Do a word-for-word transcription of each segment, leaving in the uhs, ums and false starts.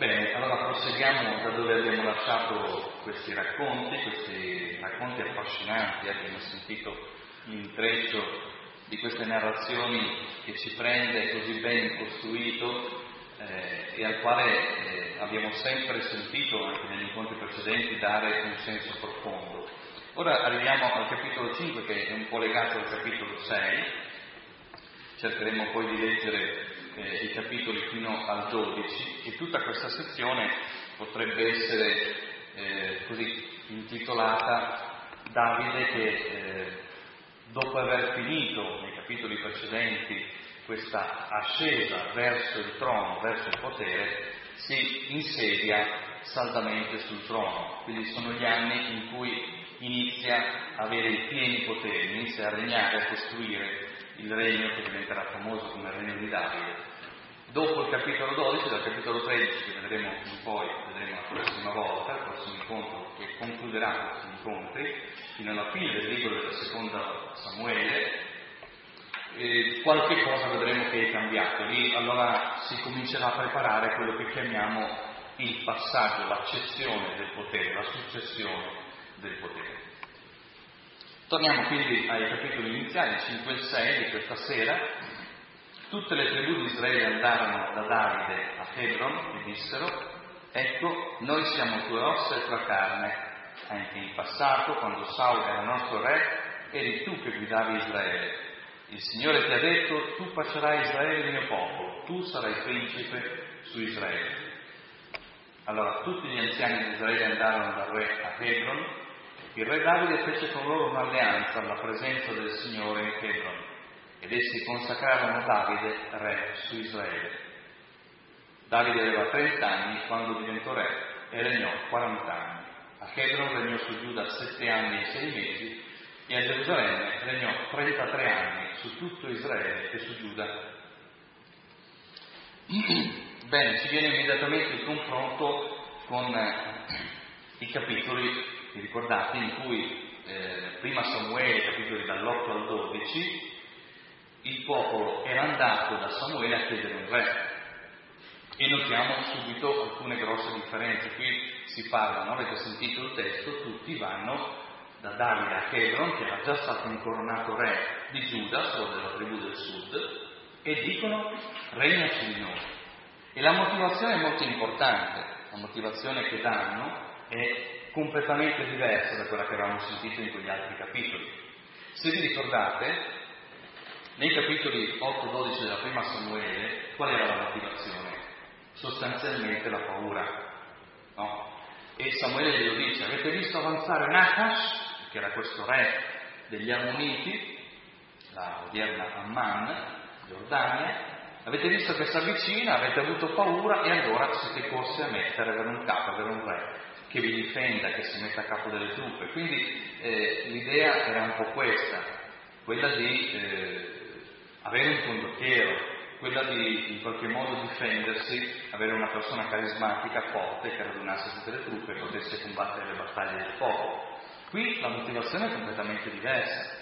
Bene, allora proseguiamo da dove abbiamo lasciato questi racconti, questi racconti affascinanti. Abbiamo sentito l'intreccio di queste narrazioni che ci prende così ben costruito eh, e al quale eh, abbiamo sempre sentito, anche negli incontri precedenti, dare un senso profondo. Ora arriviamo al capitolo cinque, che è un po' legato al capitolo sei. Cercheremo poi di leggere eh, i capitoli fino al dodici, e tutta questa sezione potrebbe essere eh, così intitolata Davide che eh, dopo aver finito nei capitoli precedenti questa ascesa verso il trono, verso il potere, si insedia saldamente sul trono. Quindi sono gli anni in cui inizia a avere i pieni poteri, inizia a regnare, a costruire il regno che diventerà famoso come il regno di Davide. Dopo il capitolo dodici, dal capitolo tredici, che vedremo in poi, vedremo la prossima volta, il prossimo incontro che concluderà questi incontri, fino alla fine del libro della seconda Samuele, eh, qualche cosa vedremo che è cambiato. Lì allora si comincerà a preparare quello che chiamiamo il passaggio, l'accezione del potere, la successione del potere. Torniamo quindi ai capitoli iniziali, cinque e sei di questa sera. Tutte le tribù di Israele andarono da Davide a Hebron e dissero: ecco, noi siamo tue ossa e tua carne. Anche in passato, quando Saul era nostro re, eri tu che guidavi Israele. Il Signore ti ha detto: tu pascerai Israele il mio popolo, tu sarai principe su Israele. Allora tutti gli anziani di Israele andarono dal re a Hebron. Il re Davide fece con loro un'alleanza alla presenza del Signore in Hebron, ed essi consacrarono Davide re su Israele. Davide aveva trenta anni quando diventò re e regnò quaranta anni. A Hebron regnò su Giuda sette anni e sei mesi, e a Gerusalemme regnò trentatré anni su tutto Israele e su Giuda. Bene, ci viene immediatamente il confronto con eh, i capitoli, vi ricordate, in cui eh, prima Samuele, capitoli dall'otto al dodici, il popolo era andato da Samuele a chiedere un re, e notiamo subito alcune grosse differenze. Qui si parla, no? Avete sentito il testo, tutti vanno da Davide a Hebron, che era già stato incoronato re di Giuda, solo della tribù del sud, e dicono: regna su di noi. E la motivazione è molto importante, la motivazione che danno è completamente diversa da quella che avevamo sentito in quegli altri capitoli. Se vi ricordate, nei capitoli otto dodici della prima Samuele, qual era la motivazione? Sostanzialmente la paura, no? E Samuele glielo dice: avete visto avanzare Nahash, che era questo re degli Ammoniti, la odierna Amman, Giordania, avete visto che si avvicina, avete avuto paura, e allora siete corsi a mettere, avere un capo, avere un re che vi difenda, che si metta a capo delle truppe. Quindi eh, l'idea era un po' questa, quella di eh, avere un condottiero, quella di in qualche modo difendersi, avere una persona carismatica, forte, che radunasse tutte le truppe e potesse combattere le battaglie del popolo. Qui la motivazione è completamente diversa.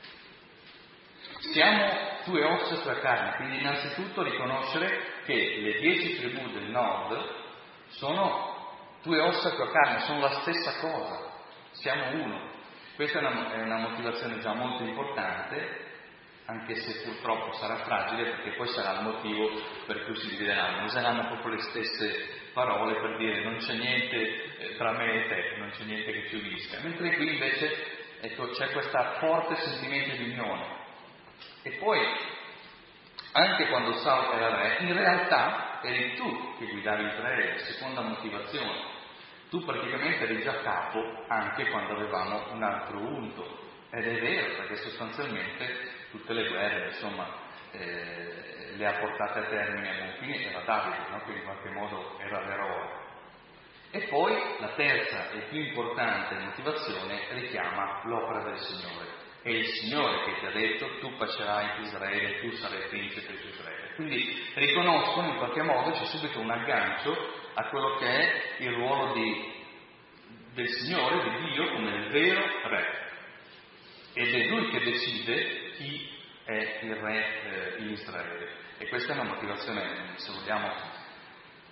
Siamo tue ossa e tua carne, quindi innanzitutto riconoscere che le dieci tribù del nord sono tue ossa e tua carne, sono la stessa cosa, siamo uno. Questa è una, è una motivazione già molto importante, anche se purtroppo sarà fragile, perché poi sarà il motivo per cui si divideranno. Useranno proprio le stesse parole per dire: non c'è niente eh, tra me e te, non c'è niente che ci unisca. Mentre qui invece ecco, c'è questo forte sentimento di unione. E poi, anche quando Saul era re, in realtà eri tu che guidavi Israele, seconda motivazione. Tu praticamente eri già capo anche quando avevamo un altro unto. Ed è vero, perché sostanzialmente tutte le guerre, insomma, eh, le ha portate a termine a buon fine, era Davide, no? Quindi in qualche modo era l'eroe. E poi la terza e più importante motivazione richiama l'opera del Signore. È il Signore che ti ha detto: tu pascerai Israele, tu sarai principe su Israele. Quindi riconoscono in qualche modo, c'è subito un aggancio a quello che è il ruolo di, del Signore, di Dio, come il vero re. Ed è Lui che decide chi è il re eh, in Israele. E questa è una motivazione, se vogliamo,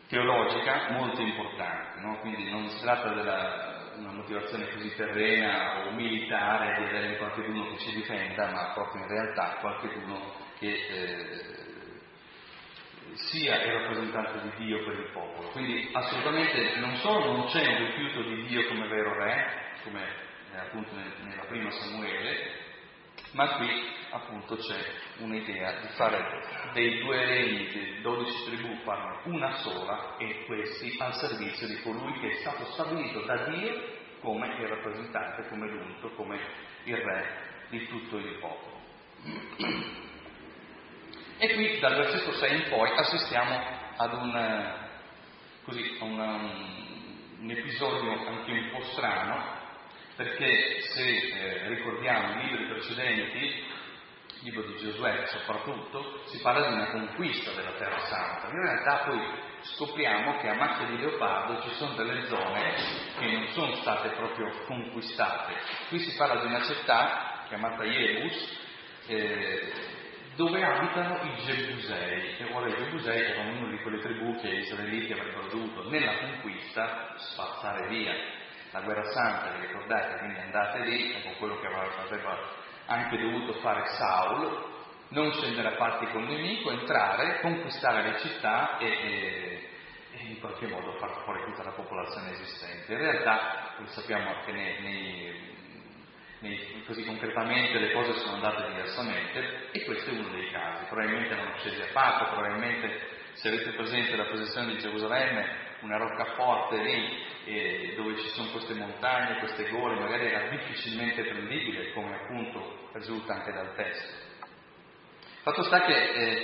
teologica molto importante, no? Quindi non si tratta della una motivazione così terrena o militare di avere qualcuno che ci difenda, ma proprio in realtà qualcuno che eh, sia il rappresentante di Dio per il popolo. Quindi assolutamente non solo non c'è un rifiuto di Dio come vero re, come eh, appunto nel, nella prima Samuele, ma qui appunto c'è un'idea di fare dei due regni, dei dodici tribù, farne una sola e questi al servizio di colui che è stato stabilito da Dio come il rappresentante, come l'unto, come il re di tutto il popolo. E qui dal versetto sei in poi assistiamo ad un, così, a una, un episodio anche un po' strano, perché se eh, ricordiamo i libri precedenti, il libro di Giosuè soprattutto, si parla di una conquista della Terra Santa. In realtà poi scopriamo che a macchia di leopardo ci sono delle zone che non sono state proprio conquistate. Qui si parla di una città chiamata Jebus, eh, dove abitano i Gebusei, e ora i Gebusei erano una di quelle tribù che gli israeliti avrebbero dovuto nella conquista spazzare via. La guerra santa, vi ricordate, quindi andate lì, ecco quello che aveva anche dovuto fare Saul, non scendere a patti con il nemico, entrare, conquistare le città e, e, e in qualche modo far fuori tutta la popolazione esistente. In realtà, come sappiamo che nei, nei Nei, così concretamente le cose sono andate diversamente e questo è uno dei casi. Probabilmente erano scesi a patto, probabilmente se avete presente la posizione di Gerusalemme, una roccaforte lì eh, dove ci sono queste montagne, queste gole, magari era difficilmente prendibile, come appunto risulta anche dal testo. Fatto sta che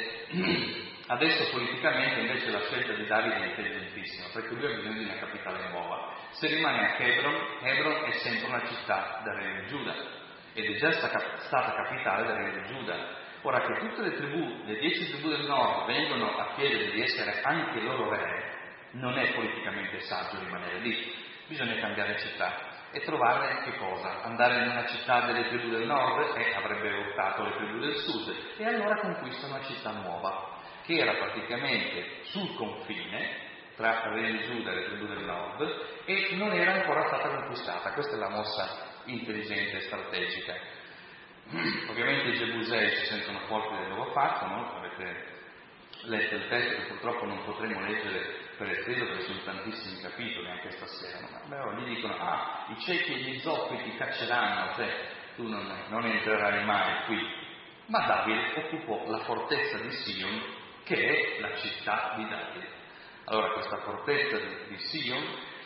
eh, adesso politicamente invece la scelta di Davide è intelligentissima, perché lui ha bisogno di una capitale nuova. Se rimane a Hebron, Hebron è sempre una città del re di Giuda ed è già stata capitale del re di Giuda. Ora che tutte le tribù, le dieci tribù del nord, vengono a chiedere di essere anche loro re, non è politicamente saggio rimanere lì, bisogna cambiare città e trovare che cosa? Andare in una città delle tribù del nord e avrebbe optato le tribù del sud e allora conquista una città nuova che era praticamente sul confine tra il re di Giuda e le tribù del nord e non era ancora stata conquistata. Questa è la mossa intelligente e strategica. Ovviamente i Gebusei si sentono forti del loro fatto, no? Avete letto il testo che purtroppo non potremo leggere per esempio perché sono tantissimi capitoli anche stasera, no? Ma allora gli dicono, ah, i ciechi e gli zoppi ti cacceranno, cioè tu non, non entrerai mai qui. Ma Davide occupò la fortezza di Sion, che è la città di Davide. Allora questa fortezza di, di Sion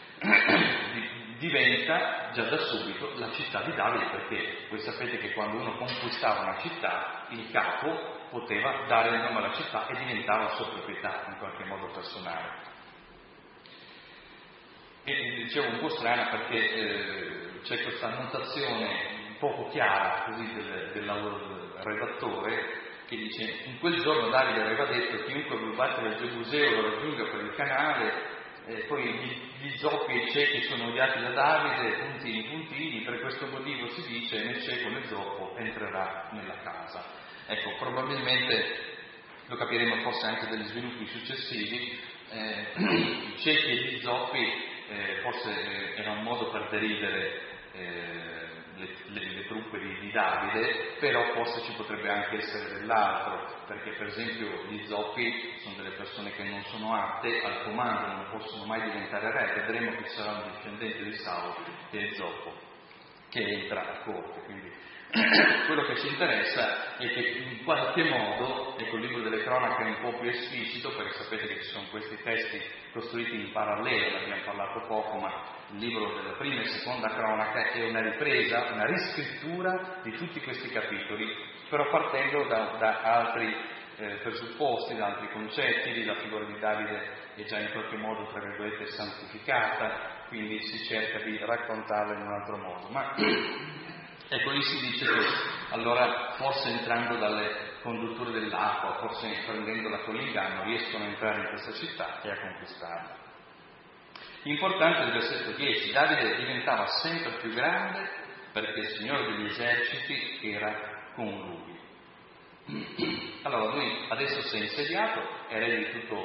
di, diventa già da subito la città di Davide, perché voi sapete che quando uno conquistava una città, il capo poteva dare il nome alla città e diventava sua proprietà in qualche modo personale. E dicevo un po' strana perché eh, c'è questa annotazione poco chiara così del, del redattore che dice: in quel giorno Davide aveva detto chiunque vuol battere il Gebuseo lo raggiunga per il canale, eh, poi gli, gli zoppi e i ciechi sono odiati da Davide, puntini puntini, per questo motivo si dice né cieco né zoppo entrerà nella casa. Ecco, probabilmente lo capiremo forse anche dagli sviluppi successivi, eh, i ciechi e gli zoppi eh, forse eh, era un modo per deridere eh, le, le, le truppe di, di Davide, però forse ci potrebbe anche essere dell'altro, perché per esempio gli zoppi sono delle persone che non sono atte al comando, non possono mai diventare re. Vedremo che sarà un discendente di Saul che è Zoppo, che entra a corte. Quindi quello che ci interessa è che in qualche modo, ecco, il libro delle cronache è un po' più esplicito, perché sapete che ci sono questi testi costruiti in parallelo, ne abbiamo parlato poco, ma il libro della prima e seconda cronaca è una ripresa, una riscrittura di tutti questi capitoli, però partendo da, da altri eh, presupposti, da altri concetti. La figura di Davide è già in qualche modo, tra virgolette, santificata, quindi si cerca di raccontarla in un altro modo. Ma ecco, lì si dice che allora forse entrando dalle condutture dell'acqua, forse prendendola con l'inganno, riescono a entrare in questa città e a conquistarla. Importante il versetto dieci: Davide diventava sempre più grande perché il Signore degli eserciti era con lui. Allora lui adesso si è insediato, è re di tutto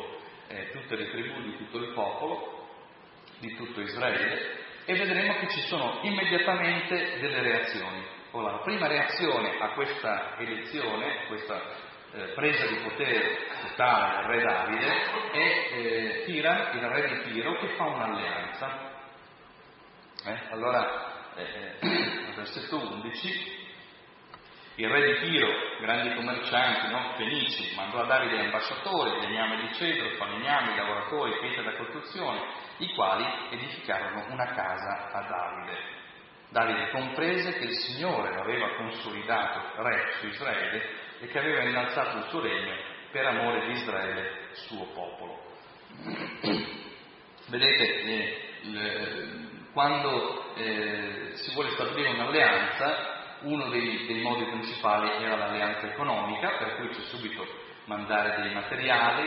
eh, tutte le tribù di tutto il popolo, di tutto Israele, e vedremo che ci sono immediatamente delle reazioni. Ora, la prima reazione a questa elezione, a questa eh, presa di potere totale del re Davide, è eh, Hiram, il re di Tiro, che fa un'alleanza. Eh? Allora, eh, al versetto undici, il re di Tiro, grandi commercianti, no? Fenici, mandò a Davide ambasciatori, legname di cedro, falegnami, lavoratori, pietre da costruzione, i quali edificarono una casa a Davide. Davide comprese che il Signore l'aveva consolidato re su Israele e che aveva innalzato il suo regno per amore di Israele, suo popolo. Vedete, eh, le, quando eh, si vuole stabilire un'alleanza, uno dei, dei modi principali era l'alleanza economica, per cui c'è subito mandare dei materiali,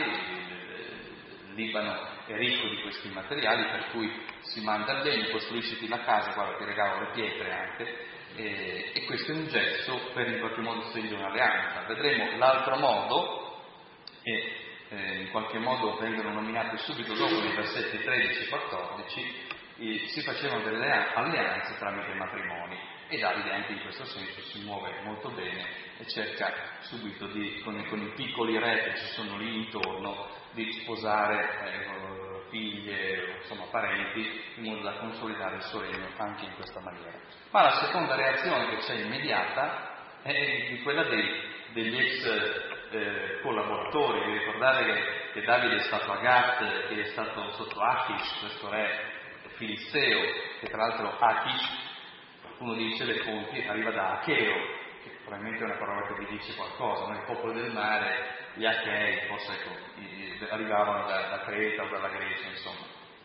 il Libano è ricco di questi materiali, per cui si manda il legno, costruisci la casa, guarda ti regalo le pietre anche, e, e questo è un gesto per in qualche modo stabilire un'alleanza. Vedremo l'altro modo, e eh, in qualche modo vengono nominati subito dopo nei versetti tredici e quattordici, e si facevano delle alleanze tramite matrimoni. E Davide anche in questo senso si muove molto bene e cerca subito di, con, con i piccoli re che ci sono lì intorno, di sposare eh, figlie, insomma parenti, in modo da consolidare il suo regno anche in questa maniera. Ma la seconda reazione che c'è immediata è di quella dei, degli ex eh, collaboratori. Vi ricordate che, che Davide è stato a Gat, che è stato sotto Achish, questo re filisteo, che tra l'altro Achish, uno dice le fonti, arriva da Acheo, che probabilmente è una parola che vi dice qualcosa, ma il popolo del mare, gli Achei, forse ecco, arrivavano da, da Creta o dalla Grecia, insomma.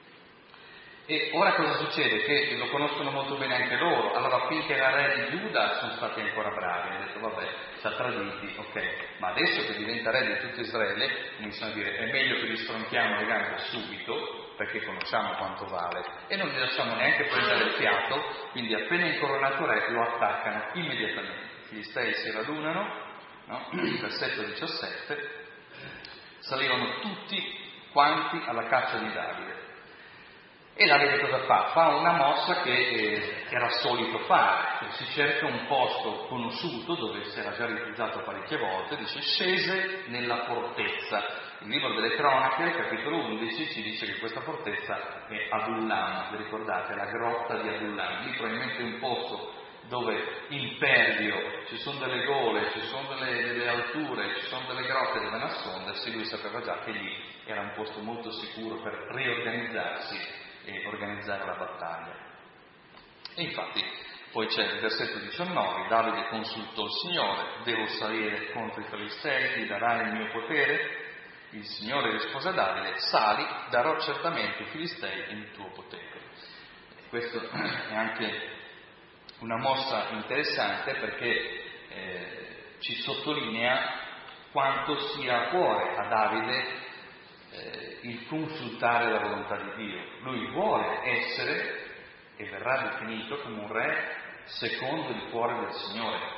E ora cosa succede? Che lo conoscono molto bene anche loro, allora finché era re di Giuda sono stati ancora bravi, hanno detto vabbè, ci ha traditi, ok, ma adesso che diventa re di tutto Israele, cominciano a dire è meglio che gli stronchiamo le gambe subito, perché conosciamo quanto vale, e non gli lasciamo neanche prendere il fiato, quindi appena incoronato re lo attaccano immediatamente. I filistei si radunano, no? Versetto diciassette, salivano tutti quanti alla caccia di Davide. E Davide cosa fa? Fa una mossa che eh, era solito fare, cioè, si cerca un posto conosciuto dove si era già riutilizzato parecchie volte, dice scese nella fortezza. Il libro delle cronache, capitolo undici, ci dice che questa fortezza è Adullam, vi ricordate, la grotta di Adullam, lì probabilmente un posto dove impervio, ci sono delle gole, ci sono delle, delle alture, ci sono delle grotte dove nascondersi, lui sapeva già che lì era un posto molto sicuro per riorganizzarsi e organizzare la battaglia. E infatti poi c'è il versetto diciannove, Davide consultò il Signore, devo salire contro i Filistei, gli darai il mio potere? Il Signore rispose a Davide, sali, darò certamente i Filistei in tuo potere. E questo è anche una mossa interessante perché eh, ci sottolinea quanto sia a cuore a Davide eh, il consultare la volontà di Dio. Lui vuole essere e verrà definito come un re secondo il cuore del Signore.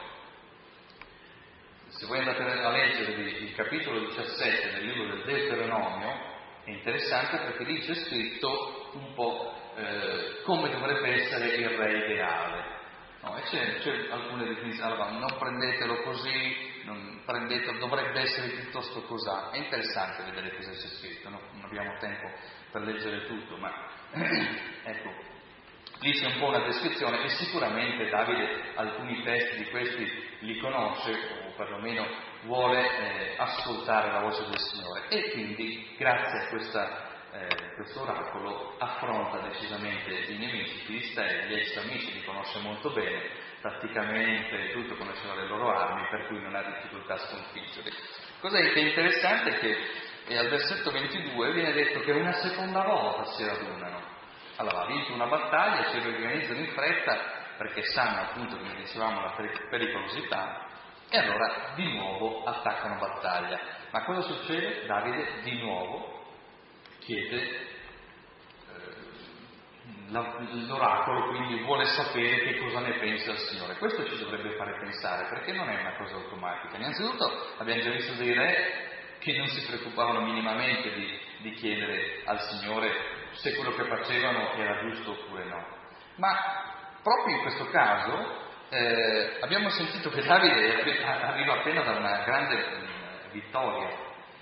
Se voi andate a leggere il capitolo diciassette del libro del Deuteronomio, è interessante perché lì c'è scritto un po' eh, come dovrebbe essere il re ideale. No, e c'è, c'è alcune definizioni, allora non prendetelo così, non prendetelo, dovrebbe essere piuttosto cos'ha. È interessante vedere cosa c'è scritto, no? Non abbiamo tempo per leggere tutto, ma ecco, lì c'è un po' una descrizione e sicuramente Davide alcuni testi di questi li conosce o perlomeno vuole eh, ascoltare la voce del Signore e quindi grazie a questa, eh, questo oracolo affronta decisamente i nemici, i filistei, gli ex amici li conosce molto bene, tatticamente tutto, conosceva le loro armi, per cui non ha difficoltà a sconfiggerli. Cos'è che è interessante è che eh, al versetto ventidue viene detto che una seconda volta si radunano. Allora, ha vinto una battaglia, si riorganizzano in fretta perché sanno appunto, come dicevamo, la pericolosità e allora di nuovo attaccano battaglia. Ma cosa succede? Davide di nuovo chiede eh, la, l'oracolo, quindi vuole sapere che cosa ne pensa il Signore. Questo ci dovrebbe fare pensare perché non è una cosa automatica. Innanzitutto abbiamo già visto dei re che non si preoccupavano minimamente di, di chiedere al Signore se quello che facevano era giusto oppure no. Ma proprio in questo caso eh, abbiamo sentito che Davide arriva appena da una grande eh, vittoria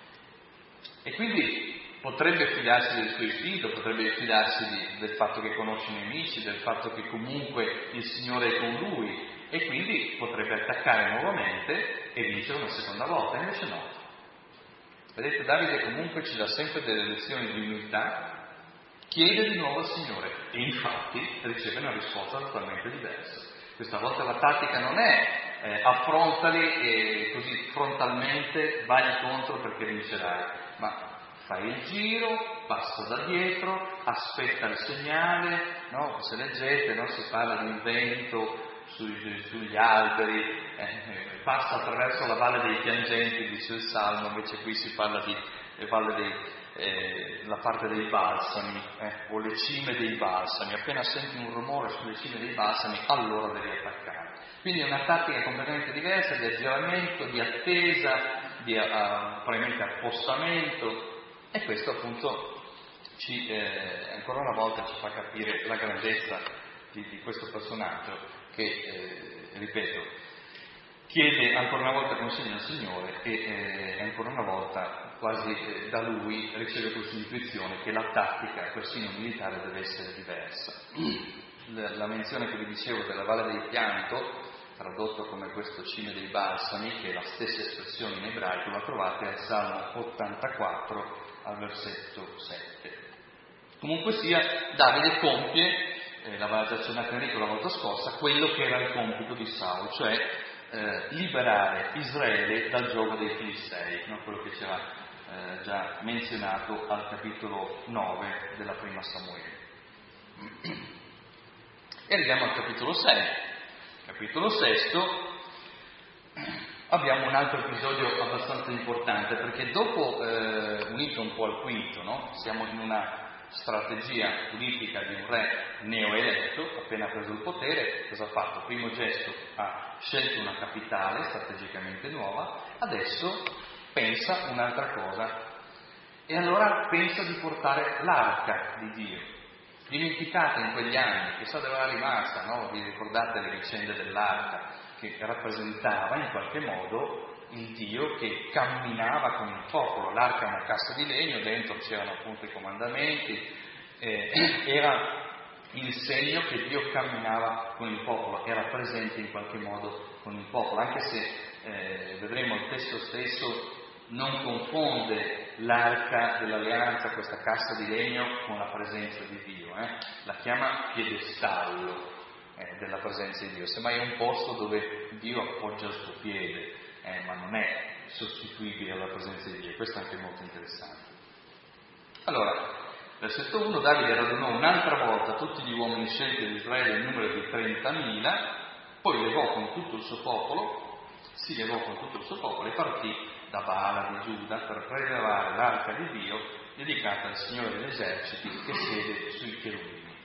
e quindi potrebbe fidarsi del suo istinto, potrebbe fidarsi di, del fatto che conosce i nemici, del fatto che comunque il Signore è con lui e quindi potrebbe attaccare nuovamente e vincere una seconda volta, invece no. Vedete, Davide comunque ci dà sempre delle lezioni di umiltà, chiede di nuovo al Signore e infatti riceve una risposta totalmente diversa. Questa volta la tattica non è eh, affrontali e così frontalmente vai contro perché vincerai, ma fai il giro, passa da dietro, aspetta il segnale, no? Se leggete, no? Si parla di un vento sui, sugli alberi, eh, passa attraverso la valle dei piangenti, dice il Salmo, invece qui si parla di le valle dei, eh, la parte dei balsami, eh, o le cime dei balsami. Appena senti un rumore sulle cime dei balsami, allora devi attaccare. Quindi è una tattica completamente diversa di aggiramento, di attesa, di uh, probabilmente appostamento. E questo appunto ci, eh, ancora una volta ci fa capire la grandezza di, di questo personaggio che, eh, ripeto, chiede ancora una volta consiglio al Signore e eh, ancora una volta quasi eh, da lui riceve questa intuizione che la tattica, persino militare, deve essere diversa. La, la menzione che vi dicevo della Valle del Pianto, tradotto come questo cime dei balsami, che è la stessa espressione in ebraico, la trovate al Salmo ottantaquattro al versetto sette. Comunque sia, Davide compie, eh, l'aveva già accennato Enrico la volta scorsa, quello che era il compito di Saul, cioè eh, liberare Israele dal giogo dei Filistei, no? Quello che ci era eh, già menzionato al capitolo nove della prima Samuele. E arriviamo al capitolo sei. Capitolo sesto. Abbiamo un altro episodio abbastanza importante, perché dopo, eh, unito un po' al quinto, no? Siamo in una strategia politica di un re neoeletto, appena preso il potere. Cosa ha fatto? Primo gesto, ha scelto una capitale strategicamente nuova, adesso pensa un'altra cosa, e allora pensa di portare l'arca di Dio, dimenticata in quegli anni, chissà dove era rimasta, no? Vi ricordate le vicende dell'arca, che rappresentava in qualche modo il Dio che camminava con il popolo. L'arca è una cassa di legno, dentro c'erano appunto i comandamenti, eh, era il segno che Dio camminava con il popolo, era presente in qualche modo con il popolo, anche se eh, vedremo il testo stesso non confonde l'arca dell'alleanza, questa cassa di legno, con la presenza di Dio, eh? La chiama piedestallo eh, della presenza di Dio, semmai è un posto dove Dio appoggia il suo piede, eh, ma non è sostituibile alla presenza di Dio. Questo è anche molto interessante. Allora, versetto uno, Davide radunò un'altra volta tutti gli uomini scelti di Israele in numero di trentamila, poi levò con tutto il suo popolo, si levò con tutto il suo popolo e partì da Baala di Giuda per prelevare l'arca di Dio dedicata al Signore degli eserciti che siede sui cherubini.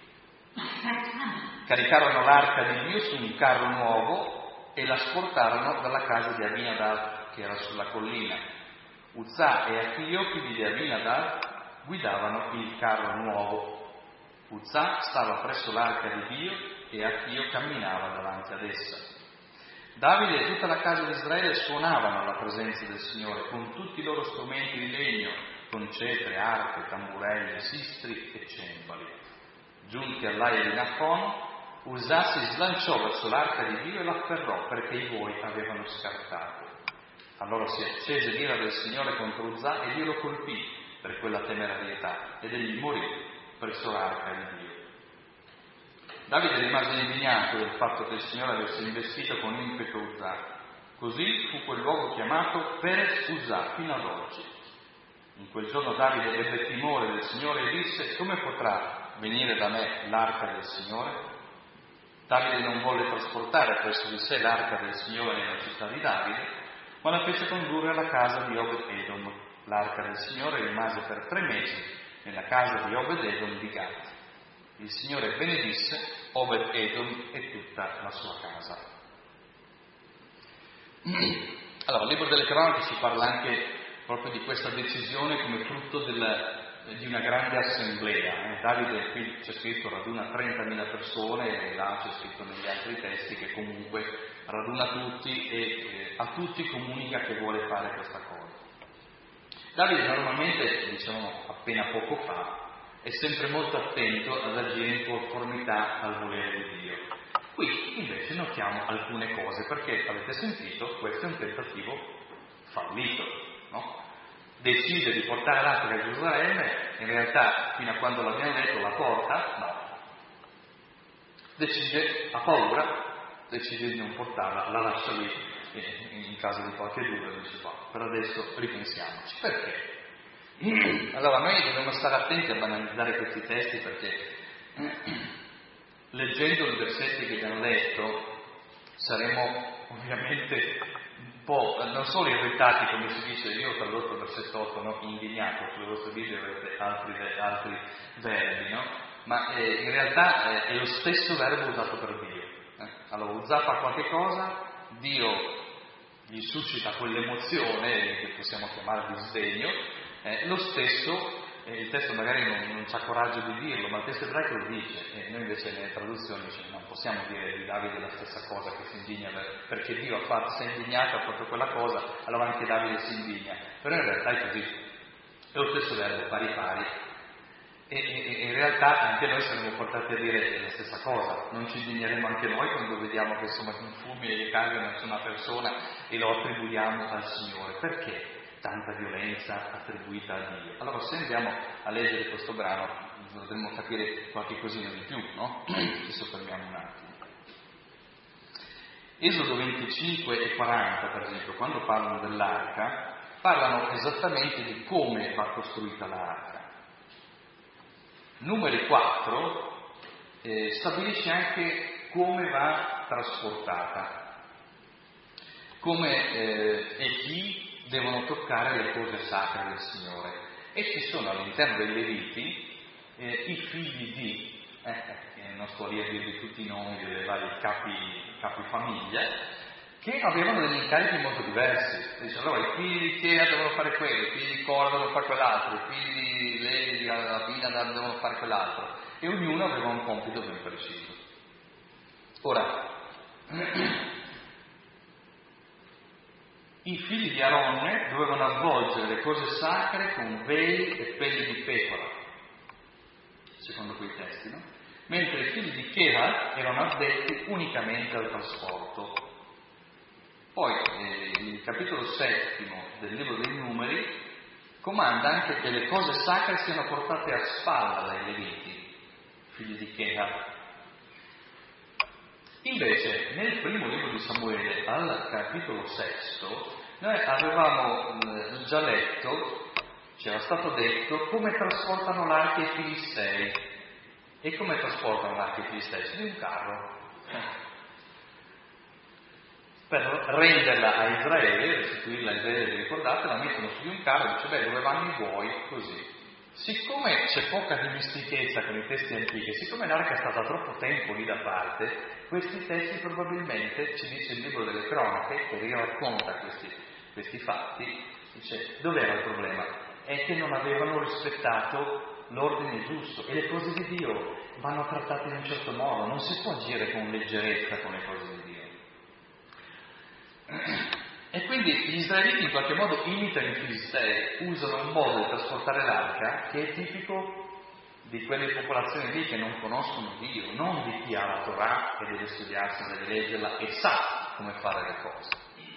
Caricarono l'arca di Dio su un carro nuovo e la sportarono dalla casa di Abinadab che era sulla collina. Uzzà e Achio, figli di Abinadab, guidavano il carro nuovo. Uzzà stava presso l'arca di Dio e Achio camminava davanti ad essa. Davide e tutta la casa di Israele suonavano alla presenza del Signore con tutti i loro strumenti di legno, con cetre, arpe, tamburelli, sistri e cembali. Giunti all'aia di Nacon, Uzzà si slanciò verso l'arca di Dio e l'afferrò perché i buoi avevano scartato. Allora si accese l'ira del Signore contro Uzzà e Dio lo colpì per quella temerarietà ed egli morì presso l'arca di Dio. Davide rimase indignato del fatto che il Signore avesse investito con impeto Uzzà. Così fu quel luogo chiamato Perez Uzzà fino ad oggi. In quel giorno Davide ebbe timore del Signore e disse: come potrà venire da me l'arca del Signore? Davide non volle trasportare presso di sé l'arca del Signore nella città di Davide, ma la fece condurre alla casa di Obed-Edom. L'arca del Signore rimase per tre mesi nella casa di Obed-Edom di Gat. Il Signore benedisse Obed-Edom e tutta la sua casa. Allora, nel libro delle Cronache si parla anche proprio di questa decisione come frutto del, di una grande assemblea. Eh. Davide, qui c'è scritto raduna trentamila persone, e là c'è scritto negli altri testi che comunque raduna tutti e eh, a tutti comunica che vuole fare questa cosa. Davide normalmente, diciamo appena poco fa, è sempre molto attento ad agire in conformità al volere di Dio. Qui invece notiamo alcune cose, perché avete sentito, questo è un tentativo fallito, no? Decide di portare l'arca a Gerusalemme, in realtà fino a quando l'abbiamo letto la porta, no. Decide, ha paura, decide di non portarla, la lascia lì, e in caso di qualche dubbio dice no, per adesso ripensiamoci. Perché? Allora noi dobbiamo stare attenti a banalizzare questi testi, perché leggendo i versetti che abbiamo letto saremo ovviamente un po' non solo irritati, come si dice, io ho tradotto il versetto otto, no? Indignato, sulle vostre Bibbie avrete altri, altri verbi, no? Ma eh, in realtà eh, è lo stesso verbo usato per Dio. Eh? Allora Uzza qualche cosa, Dio gli suscita quell'emozione che possiamo chiamare di sdegno, eh, lo stesso, eh, il testo magari non, non c'ha coraggio di dirlo, ma il testo ebraico lo dice, e noi invece nelle traduzioni cioè, non possiamo dire di Davide la stessa cosa, che si indigna per, perché Dio ha fatto, si è indignato, ha fatto quella cosa, allora anche Davide si indigna, però in realtà è così, è lo stesso verbo, pari pari, e, e, e in realtà anche noi saremo portati a dire la stessa cosa, non ci indigneremo anche noi quando vediamo che insomma un fulmine gli cade su una persona e lo attribuiamo al Signore. Perché tanta violenza attribuita a Dio? Allora se andiamo a leggere questo brano dovremmo capire qualche cosina di più, no? Ci soffermiamo un attimo. Esodo venticinque e quaranta, per esempio, quando parlano dell'arca, parlano esattamente di come va costruita l'arca. Numeri quattro eh, stabilisce anche come va trasportata, come eh, e chi devono toccare le cose sacre del Signore. E ci sono all'interno dei Leviti eh, i figli di, eh, eh, non sto lì a dirvi tutti i nomi delle varie capi, capi famiglia, che avevano degli incarichi molto diversi. Dice, allora i figli di Chea devono fare quello, i figli di Cora devono fare quell'altro, i figli di Levi, di Abinadab devono fare quell'altro, e ognuno aveva un compito ben preciso. Ora, i figli di Aronne dovevano avvolgere le cose sacre con veli e pelli di pecora, secondo quei testi, no? Mentre i figli di Kehat erano addetti unicamente al trasporto. Poi eh, il capitolo settimo del libro dei Numeri comanda anche che le cose sacre siano portate a spalla dai Leviti, figli di Kehat. Invece nel primo libro di Samuele, al capitolo sesto, noi avevamo eh, già letto, c'era stato detto come trasportano l'arca i Filistei. E come trasportano l'arca i Filistei? Su di un carro. Per renderla a Israele, restituirla a Israele, ricordate, la mettono su di un carro e dice, beh, dove vanno i buoi? Così. Siccome c'è poca dimestichezza con i testi antichi, siccome l'arca è stata troppo tempo lì da parte, questi testi probabilmente, ci dice il libro delle cronache, che racconta questi, questi fatti, dice, dov'era il problema? È che non avevano rispettato l'ordine giusto, e le cose di Dio vanno trattate in un certo modo, non si può agire con leggerezza con le cose di Dio. E quindi gli israeliti in qualche modo imitano i filistei, usano un modo di trasportare l'arca che è tipico di quelle popolazioni lì che non conoscono Dio, non di chi ha la Torah e deve studiarsi, deve leggerla e sa come fare le cose.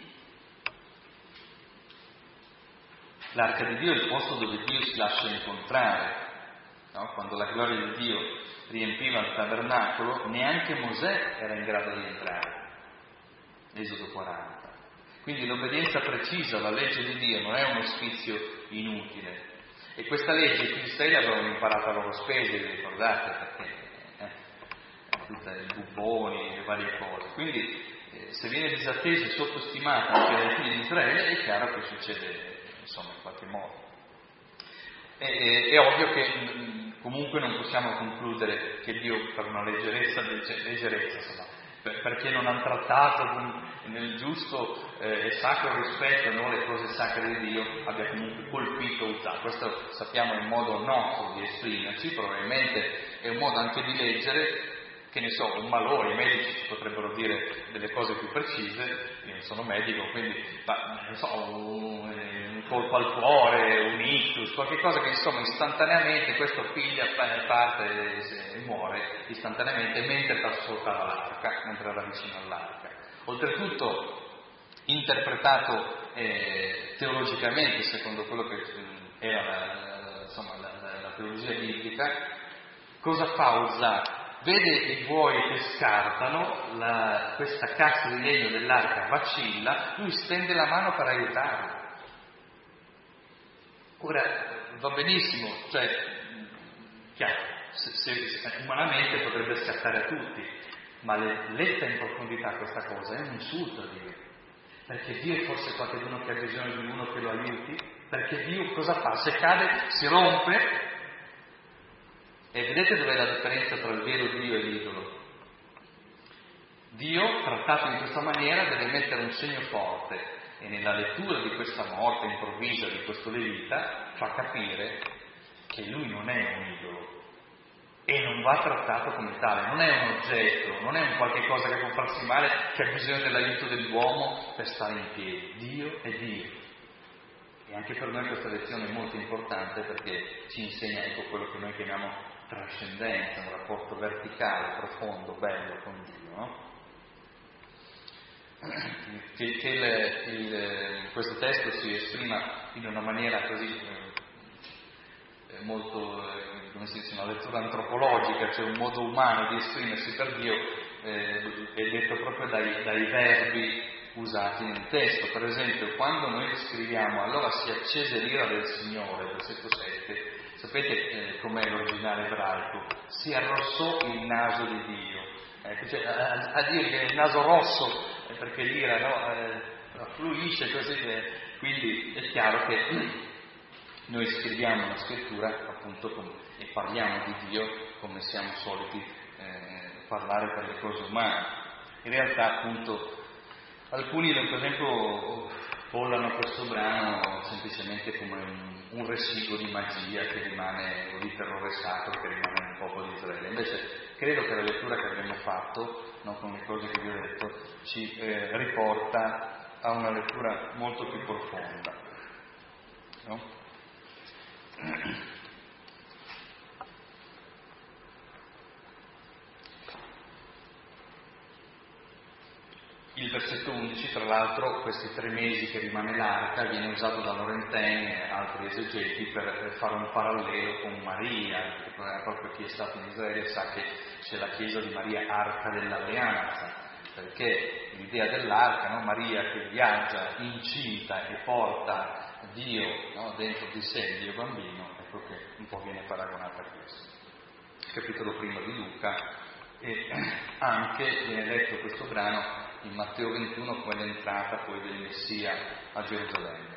L'arca di Dio è il posto dove Dio si lascia incontrare, no? Quando la gloria di Dio riempiva il tabernacolo, neanche Mosè era in grado di entrare. Esodo quaranta. Quindi l'obbedienza precisa alla legge di Dio non è un ospizio inutile. E questa legge i filistei l'avevano imparata a loro spese, vi ricordate, perché eh, tutti i bubboni, le varie cose. Quindi eh, se viene disattesa e sottostimata anche dai figli di Israele, è chiaro che succede, insomma, in qualche modo. È, è, è ovvio che mh, comunque non possiamo concludere che Dio per una leggerezza, leggerezza insomma, perché non hanno trattato nel giusto eh, e sacro rispetto, no, le cose sacre di Dio, abbia comunque colpito o usato. Questo sappiamo è un modo nostro di esprimerci, probabilmente è un modo anche di leggere, che ne so, un malore. I medici ci potrebbero dire delle cose più precise, io non sono medico, quindi ma, non so, un, un colpo al cuore, un ictus, qualche cosa che insomma istantaneamente questo piglia parte e, e muore istantaneamente mentre trasportava l'arca, mentre era vicino all'arca. Oltretutto interpretato eh, teologicamente, secondo quello che eh, era la, la, insomma, la, la, la teologia biblica, cosa fa Uzza? Vede i buoi che scartano, la, questa cassa di legno dell'arca vacilla, lui stende la mano per aiutarlo. Ora, va benissimo, cioè, chiaro, se, se, umanamente potrebbe scattare a tutti, ma le, letta in profondità questa cosa è un insulto a Dio. Perché Dio forse qualcuno che ha bisogno di uno che lo aiuti? Perché Dio cosa fa? Se cade si rompe. E vedete dov'è la differenza tra il vero Dio e l'idolo? Dio, trattato in questa maniera, deve mettere un segno forte e nella lettura di questa morte improvvisa di questo Levita fa capire che lui non è un idolo e non va trattato come tale, non è un oggetto, non è un qualche cosa che può farsi male, che ha bisogno dell'aiuto dell'uomo per stare in piedi. Dio è Dio. E anche per noi questa lezione è molto importante perché ci insegna ecco quello che noi chiamiamo trascendenza, un rapporto verticale, profondo, bello con Dio, no? Che, che il, il, questo testo si esprima in una maniera così eh, molto, eh, come si dice, una lettura antropologica, cioè un modo umano di esprimersi per Dio, eh, è detto proprio dai, dai verbi usati nel testo. Per esempio, quando noi scriviamo allora si accese l'ira del Signore, versetto sette, sapete eh, com'è l'originale ebraico? Si arrossò il naso di Dio. Ecco, cioè, a, a Dio viene il naso rosso eh, perché l'ira no, eh, affluisce così. Eh, quindi è chiaro che noi scriviamo la scrittura appunto come, e parliamo di Dio come siamo soliti eh, parlare per le cose umane. In realtà appunto alcuni per esempio bollano questo brano semplicemente come un, un residuo di magia che rimane, o di terrore sacro che rimane nel popolo di Israele. Invece credo che la lettura che abbiamo fatto, no, con le cose che vi ho detto, ci eh, riporta a una lettura molto più profonda. No? Il versetto undici, tra l'altro, questi tre mesi che rimane l'arca, viene usato da Laurentin e altri esegeti per fare un parallelo con Maria, perché proprio chi è stato in Israele sa che c'è la chiesa di Maria, arca dell'alleanza, perché l'idea dell'arca, no? Maria che viaggia incinta e porta Dio, no? dentro di sé, Dio bambino, ecco che un po' viene paragonata a questo. Capitolo primo di Luca, e anche viene letto questo brano in Matteo ventuno come l'entrata poi del Messia a Gerusalemme.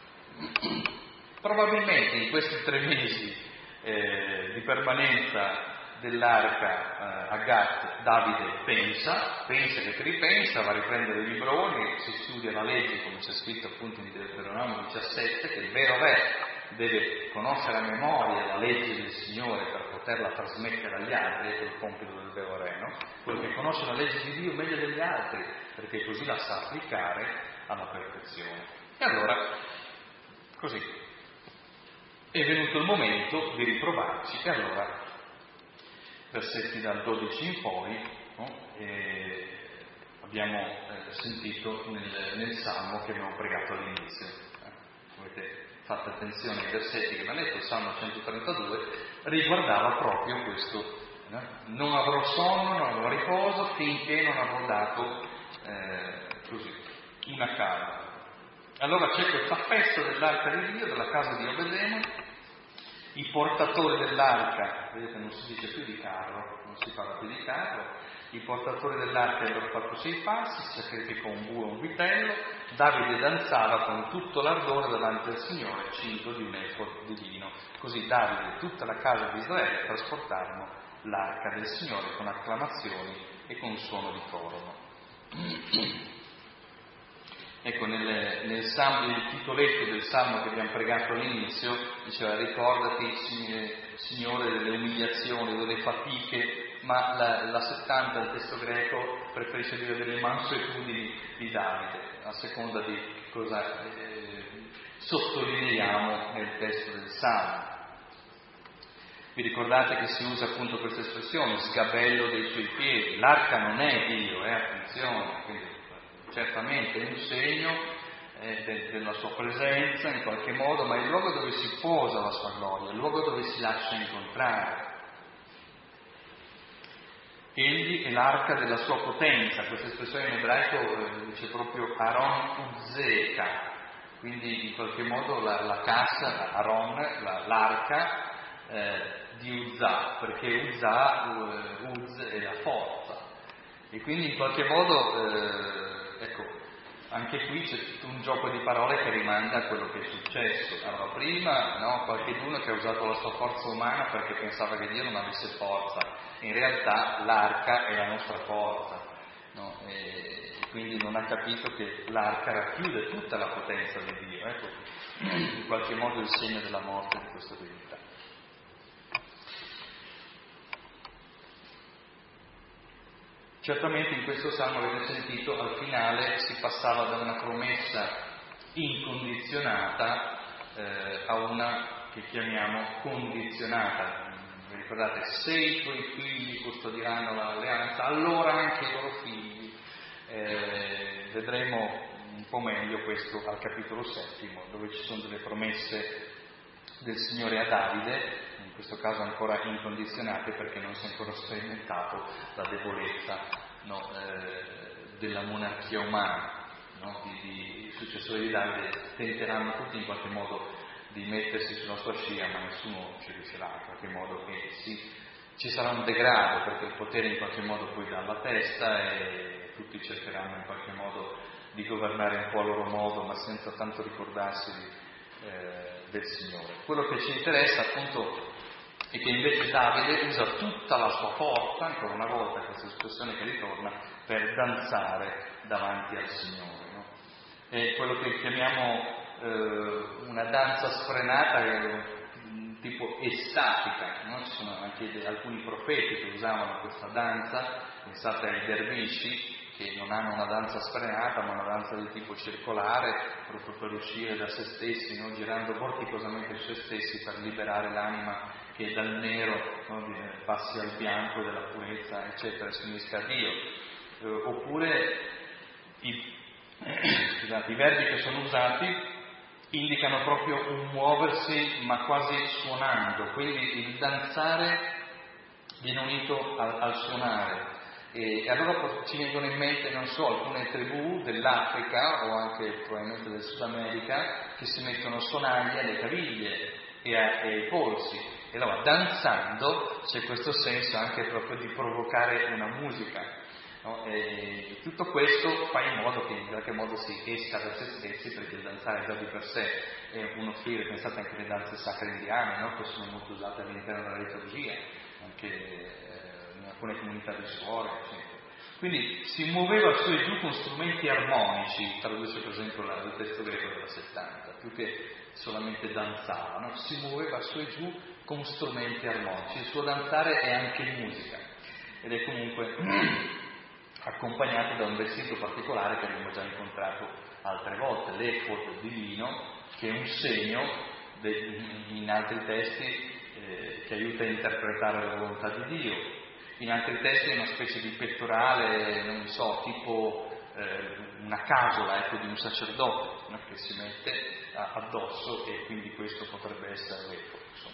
Probabilmente in questi tre mesi eh, di permanenza dell'arca eh, a Gat, Davide pensa, pensa che ripensa, va a riprendere i libroni, si studia la legge come c'è scritto appunto in Deuteronomio diciassette, che il vero re deve conoscere a memoria la legge del Signore per poterla trasmettere agli altri, ecco il compito del vero re, no? Quello che conosce la legge di Dio meglio degli altri, perché così la sa applicare alla perfezione. E allora, così, è venuto il momento di riprovarci, e allora, versetti dal dodici in poi, no? e abbiamo eh, sentito nel, nel Salmo che abbiamo pregato all'inizio. Eh? Avete fatto attenzione ai versetti che mi ha letto, il Salmo centotrentadue riguardava proprio questo, eh? non avrò sonno, non avrò riposo finché non avrò dato eh, così, una casa. Allora c'è questa festa dell'arca di Dio, della casa di Obed-Edom. I portatori dell'arca, vedete non si dice più di carro, non si parla più di carro, i portatori dell'arca avevano fatto sei passi, si sacrificò un bue e un vitello, Davide danzava con tutto l'ardore davanti al Signore, cinto di un efod di vino. Così Davide e tutta la casa di Israele trasportarono l'arca del Signore con acclamazioni e con un suono di corno. Ecco, nel, nel, salmo, nel titoletto del Salmo che abbiamo pregato all'inizio, diceva ricordati, Signore, delle umiliazioni, delle fatiche, ma la, la settanta, il testo greco, preferisce dire delle mansuetudini di Davide, a seconda di cosa eh, sottolineiamo nel testo del Salmo. Vi ricordate che si usa appunto questa espressione, sgabello dei suoi piedi, l'arca non è Dio, eh, attenzione, quindi certamente è un segno eh, de- della sua presenza in qualche modo, ma è il luogo dove si posa la sua gloria, il luogo dove si lascia incontrare. Egli è l'arca della sua potenza, questa espressione in ebraico eh, dice proprio Aron Uzzeka, quindi in qualche modo la, la cassa, Aron, la, l'arca eh, di Uzzà, perché Uzzà, uh, Uz è la forza, e quindi in qualche modo eh, ecco, anche qui c'è tutto un gioco di parole che rimanda a quello che è successo. Allora, prima, no, qualcuno che ha usato la sua forza umana perché pensava che Dio non avesse forza. In realtà l'arca è la nostra forza, no? E quindi non ha capito che l'arca racchiude tutta la potenza di Dio. Ecco, in qualche modo il segno della morte di questa verità. Certamente in questo salmo, avete sentito, al finale si passava da una promessa incondizionata eh, a una che chiamiamo condizionata. Vi ricordate? Se i tuoi figli custodiranno l'alleanza, allora anche i loro figli. Eh, vedremo un po' meglio questo al capitolo settimo, dove ci sono delle promesse del Signore a Davide, in questo caso ancora incondizionate perché non si è ancora sperimentato la debolezza, no, eh, della monarchia umana, no? I successori di Davide tenteranno tutti in qualche modo di mettersi sulla sua scia, ma nessuno ci riuscirà, in qualche modo che si, ci sarà un degrado, perché il potere in qualche modo poi dà la testa e tutti cercheranno in qualche modo di governare un po' a loro modo, ma senza tanto ricordarsi di, eh, del Signore. Quello che ci interessa appunto è che invece Davide usa tutta la sua forza, ancora una volta questa espressione che ritorna, per danzare davanti al Signore, no? È quello che chiamiamo eh, una danza sfrenata, eh, tipo estatica, no? Ci sono anche de- alcuni profeti che usavano questa danza, pensate ai dervisci, che non hanno una danza sfrenata, ma una danza di tipo circolare, proprio per uscire da se stessi, no? Girando vorticosamente su se stessi per liberare l'anima che dal nero, no? passi al bianco della purezza, eccetera, si unisca a Dio. Eh, oppure i, scusate, i verbi che sono usati indicano proprio un muoversi, ma quasi suonando, quindi il danzare viene unito al, al suonare. E allora ci vengono in mente, non so, alcune tribù dell'Africa o anche probabilmente del Sud America che si mettono sonagli alle caviglie e, a, e ai polsi. E allora danzando c'è questo senso anche proprio di provocare una musica, no? E tutto questo fa in modo che in qualche modo si esca da se stessi, perché il danzare già di per sé è uno offrire. Pensate anche alle danze sacre indiane, no? Che sono molto usate all'interno della liturgia, anche in alcune comunità di suore, eccetera. Quindi si muoveva su e giù con strumenti armonici, traduce per esempio la, il testo greco della settanta, più che solamente danzava, no? Si muoveva su e giù con strumenti armonici. Il suo danzare è anche musica ed è comunque accompagnato da un vestito particolare che abbiamo già incontrato altre volte, l'efod divino, che è un segno de, in altri testi eh, che aiuta a interpretare la volontà di Dio. In altri testi è una specie di pettorale, non so, tipo eh, una casola, ecco, di un sacerdote, no? Che si mette a, addosso, e quindi questo potrebbe essere l'efod, insomma.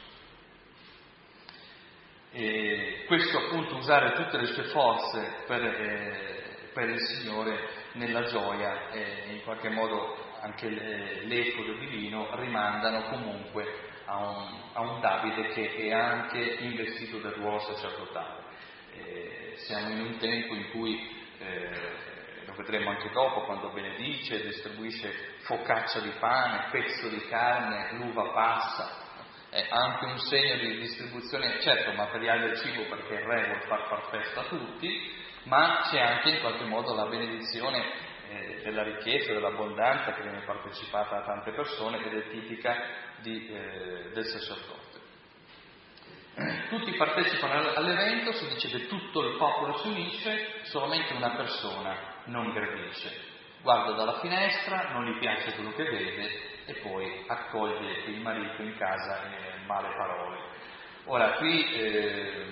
E questo appunto, usare tutte le sue forze per, eh, per il Signore nella gioia, e eh, in qualche modo anche l'efod divino rimandano comunque a un, a un Davide che è anche investito del ruolo sacerdotale. Eh, siamo in un tempo in cui, eh, lo vedremo anche dopo, quando benedice, distribuisce focaccia di pane, pezzo di carne, l'uva passa. È anche un segno di distribuzione, certo, materiale del cibo, perché il re vuole far far festa a tutti, ma c'è anche in qualche modo la benedizione eh, della ricchezza, dell'abbondanza che viene partecipata a tante persone ed è tipica di, eh, del sacerdote. Tutti partecipano all'evento, si dice che tutto il popolo si unisce, solamente una persona non gradisce. Guarda dalla finestra, non gli piace quello che vede e poi accoglie il marito in casa e male parole. Ora qui eh,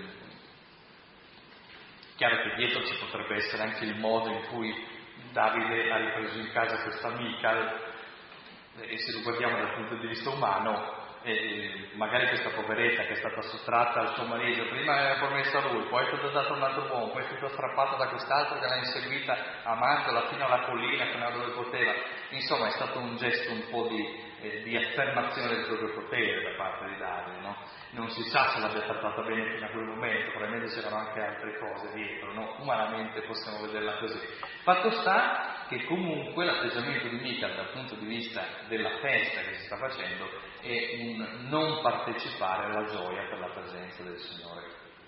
chiaro che dietro ci potrebbe essere anche il modo in cui Davide ha ripreso in casa questa Michal, e se lo guardiamo dal punto di vista umano, e magari questa poveretta che è stata sottratta al suo marito, prima era promessa a lui, poi è stato dato un altro uomo, poi è stata strappata da quest'altro che l'ha inseguita amandola fino alla collina, fino a dove poteva. Insomma è stato un gesto un po' di, eh, di affermazione del proprio potere da parte di Davide, no? Non si sa se l'abbia trattata bene fino a quel momento, probabilmente c'erano anche altre cose dietro, no? Umanamente possiamo vederla così. Fatto sta che comunque l'atteggiamento di Michal dal punto di vista della festa che si sta facendo è un non partecipare alla gioia per la presenza del Signore.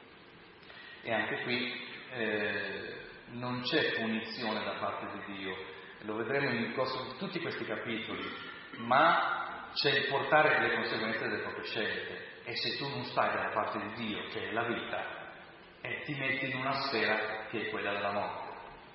E anche qui eh, non c'è punizione da parte di Dio, lo vedremo in corso di tutti questi capitoli, ma c'è il portare delle conseguenze delle proprie scelte. E se tu non stai dalla parte di Dio, che è la vita, e ti metti in una sfera che è quella della morte.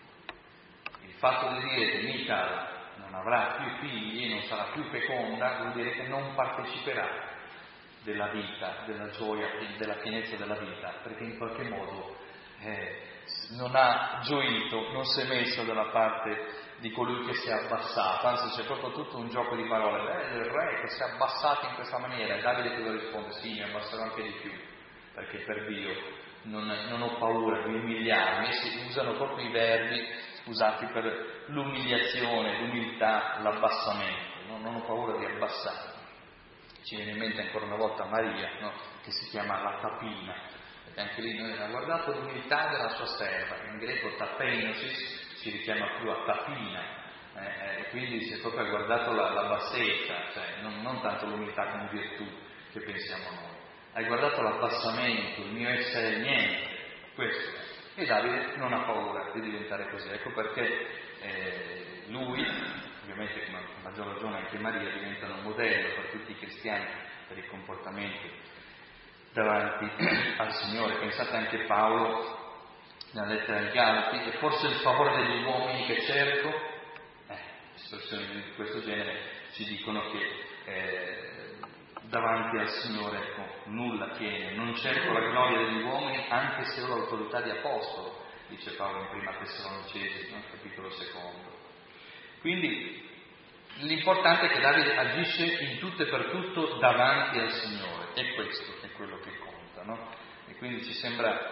Il fatto di dire che Michal non avrà più figli, non sarà più feconda, vuol dire che non parteciperà della vita, della gioia, della pienezza della vita, perché in qualche modo eh, non ha gioito, non si è messo dalla parte di colui che si è abbassato, anzi c'è proprio tutto un gioco di parole. Beh, il re che si è abbassato in questa maniera, e Davide cosa risponde? Sì, mi abbasserò anche di più, perché per Dio non, non ho paura di umiliarmi, e si usano proprio i verbi usati per l'umiliazione, l'umiltà, l'abbassamento, no? Non ho paura di abbassarmi. Ci viene in mente ancora una volta Maria, no? Che si chiama la tapina, perché anche lì noi abbiamo guardato l'umiltà della sua serva, in greco tapeinosis si richiama più a tapina, eh, eh, quindi si è proprio guardato la, la bassezza, cioè non, non tanto l'umiltà come virtù che pensiamo noi, hai guardato l'abbassamento, il mio essere niente, questo è. E Davide non ha paura di diventare così, ecco perché eh, lui, ovviamente con maggior ragione anche Maria, diventano un modello per tutti i cristiani per il comportamento davanti al Signore. Pensate anche Paolo nella lettera ai Galati, e forse il favore degli uomini che cerco, eh, espressioni di questo genere ci dicono che eh, davanti al Signore ecco, nulla tiene, non cerco la gloria degli uomini anche se ho l'autorità di apostolo, dice Paolo in prima Tessalonicesi, no? Capitolo secondo. Quindi l'importante è che Davide agisce in tutto e per tutto davanti al Signore, e questo è quello che conta, no? E quindi ci sembra,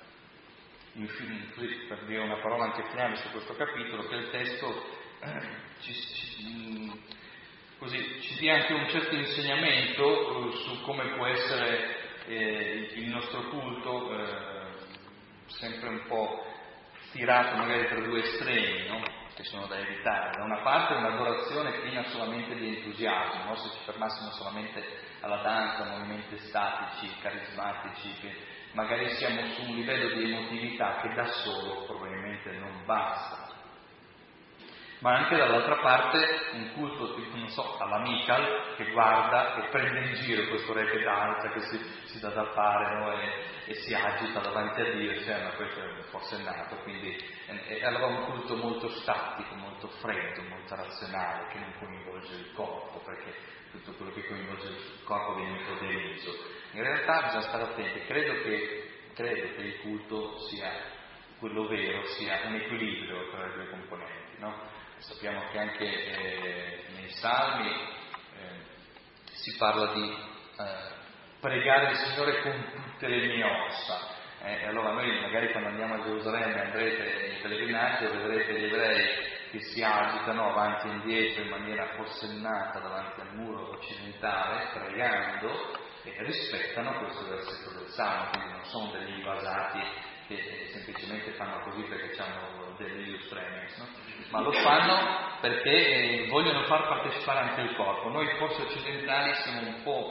infine, per dire una parola anche finale su questo capitolo, che il testo eh, ci, ci, così, ci dia anche un certo insegnamento eh, su come può essere eh, il nostro culto, eh, sempre un po' tirato magari tra due estremi, no? Che sono da evitare. Da una parte un'adorazione piena solamente di entusiasmo, no? Se ci fermassimo solamente alla danza, a movimenti statici, carismatici, che magari siamo su un livello di emotività che da solo probabilmente non basta. Ma anche dall'altra parte un culto tipo, non so, alla Michal, che guarda e prende in giro questo re che danza, che si, si dà da fare, no? e, e si agita davanti a Dio, cioè, ma questo è forsennato, quindi è, è allora un culto molto statico, molto freddo, molto razionale, che non coinvolge il corpo, perché tutto quello che coinvolge il corpo viene un po' deriso. In realtà bisogna stare attenti, credo che, credo che il culto sia quello vero, sia un equilibrio tra le due componenti, no? Sappiamo che anche eh, nei Salmi eh, si parla di eh, pregare il Signore con tutte le mie ossa. Eh, e allora noi magari quando andiamo a Gerusalemme andrete in pellegrinaggio, vedrete gli ebrei che si agitano avanti e indietro in maniera forsennata davanti al muro occidentale, pregando, e rispettano questo versetto del Salmo, quindi non sono degli invasati che semplicemente fanno così perché hanno delle illustrements, no? Ma lo fanno perché eh, vogliono far partecipare anche il corpo. Noi forse occidentali siamo un po'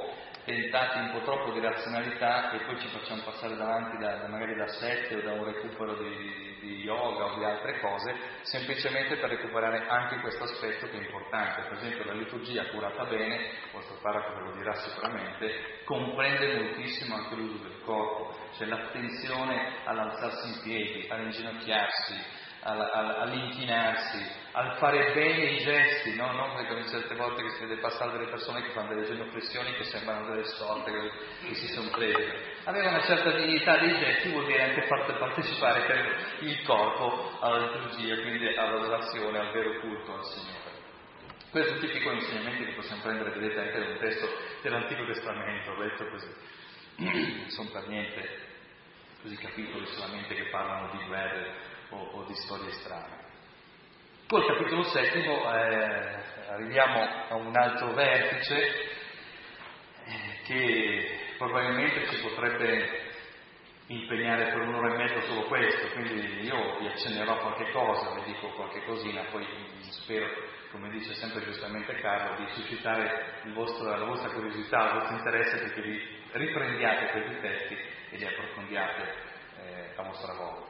tentati un po' troppo di razionalità e poi ci facciamo passare davanti da, da magari da sette o da un recupero di, di yoga o di altre cose, semplicemente per recuperare anche questo aspetto che è importante. Per esempio la liturgia curata bene, il vostro parroco ve lo dirà sicuramente, comprende moltissimo anche l'uso del corpo, cioè l'attenzione all'alzarsi in piedi, all'inginocchiarsi, all'inchinarsi, al fare bene i gesti, no? Non come certe volte che si vede passare delle persone che fanno delle genuflessioni che sembrano delle sorte che, che si sono prese. Avere una certa dignità dei gesti vuol dire anche far partecipare per il corpo alla liturgia, quindi all'adorazione, al vero culto al Signore. Questo è un tipico insegnamento che possiamo prendere, vedete, anche da un testo dell'Antico Testamento, detto così. Non sono per niente così capitoli solamente che parlano di guerre o, o di storie strane. Col capitolo settimo eh, arriviamo a un altro vertice eh, che probabilmente ci potrebbe impegnare per un'ora e mezza solo questo, quindi io vi accennerò qualche cosa, vi dico qualche cosina, poi spero, come dice sempre giustamente Carlo, di suscitare il vostro, la vostra curiosità, il vostro interesse, perché vi riprendiate questi testi e li approfondiate eh, a vostra volta.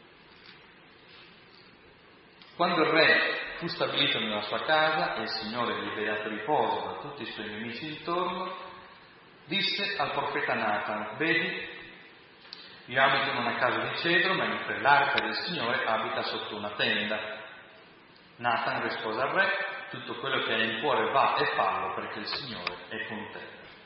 Quando il re fu stabilito nella sua casa e il Signore gli aveva dato riposo da tutti i suoi nemici intorno, disse al profeta Nathan: vedi, io abito in una casa di cedro, mentre l'arca del Signore abita sotto una tenda. Nathan rispose al re: tutto quello che hai in cuore va e fallo, perché il Signore è con te.